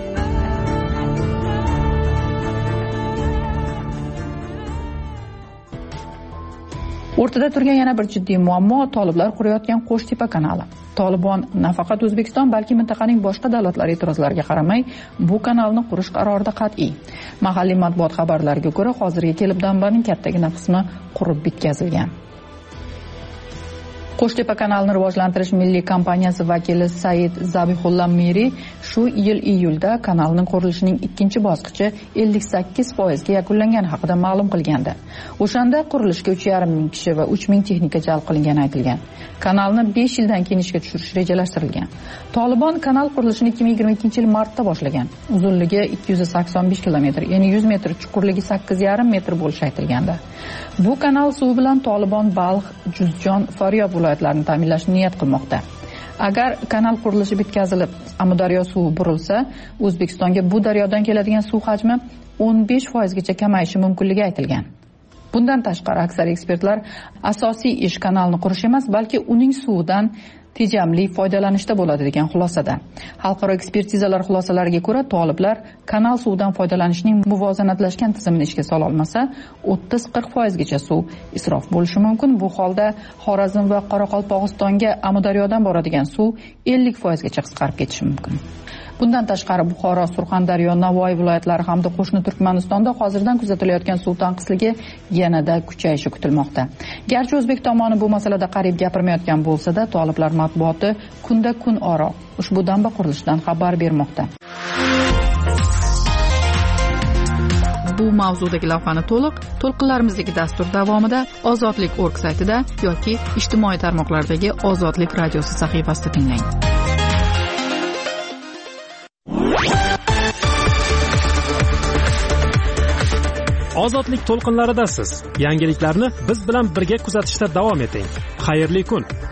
O'rtada turgan yana bir jiddiy muammo Toliblar qurayotgan Qo'shtepa kanali. Tolibon nafaqat O'zbekiston, balki mintaqaning boshqa davlatlari e'tirozlariga qaramay, bu kanalni qurish qarorida qat'iy. Mahalliy matbuot xabarlariga ko'ra, hozirga kelib dambaning kattagina qismi qurib bitkazilgan. Qo'shtepa kanalini rivojlantirish milliy kompaniyasi vakili Said Zabihullah Miri shu yil iyulda kanalning qurilishining ikkinchi bosqichi 58% ga yakunlangani haqida ma'lum qilgandi. O'shanda qurilishga 3,5 ming kishi va 3 ming texnika jalb qilingani aytilgan. Kanalni 5 yildan keyin ishga tushirish rejalashtirilgan. Tolibon kanal qurilishini 2022 yil martda boshlagan. Uzunligi 285 km, ya'ni 100 metr, chuqurligi 8,5 metr bo'lishi aytilgandi. Bu kanal suvi bilan Tolibon Balx, Juzjon, Faryob viloyatlarini ta'minlashni niyat qilmoqda. Agar kanal qurilishi bitkazilib, Amudaryo suvi burilsa, O'zbekistonga bu daryodan keladigan suv hajmi 15% gacha kamayishi mumkinligi aytilgan. Bundan tashqari aksar ekspertlar asosiy ish kanalni qurish emas, balki uning suvidan tejamli foydalanishda bo'ladi degan xulosada. Xalqaro ekspertizalar xulosalariga ko'ra, toliblar kanal suvidan foydalanishning muvozanatlashgan tizimini ishga sola olmasa, 30-40% gacha suv isrof bo'lishi mumkin. Bu holda Xorazm va Qoraqalpog'istonga Amudaryodan boradigan suv 50% gacha qisqarib ketishi mumkin. Bundan tashqari Buxoro, Surxondaryo, Navoiy viloyatlari hamda qo'shni Turkmanistonda hozirdan kuzatilayotgan suv tanqisligi yanada kuchayishi kutilmoqda. Garchi o'zbek tomoni bu masalada qariyb gapirmayotgan bo'lsa-da, toliblar matbuoti kunda kun ora ushbu damba qurilishidan xabar bermoqda. Bu mavzudagi lavhani to'lqinlarimizdagi dastur davomida Ozodlik.org saytida yoki ijtimoiy tarmoqlardagi Ozodlik radiosi sahifasida tinglang. Ozodlik to'lqinlaridasiz. Yangiliklarni biz bilan birga kuzatishda davom eting. Xayrli kun.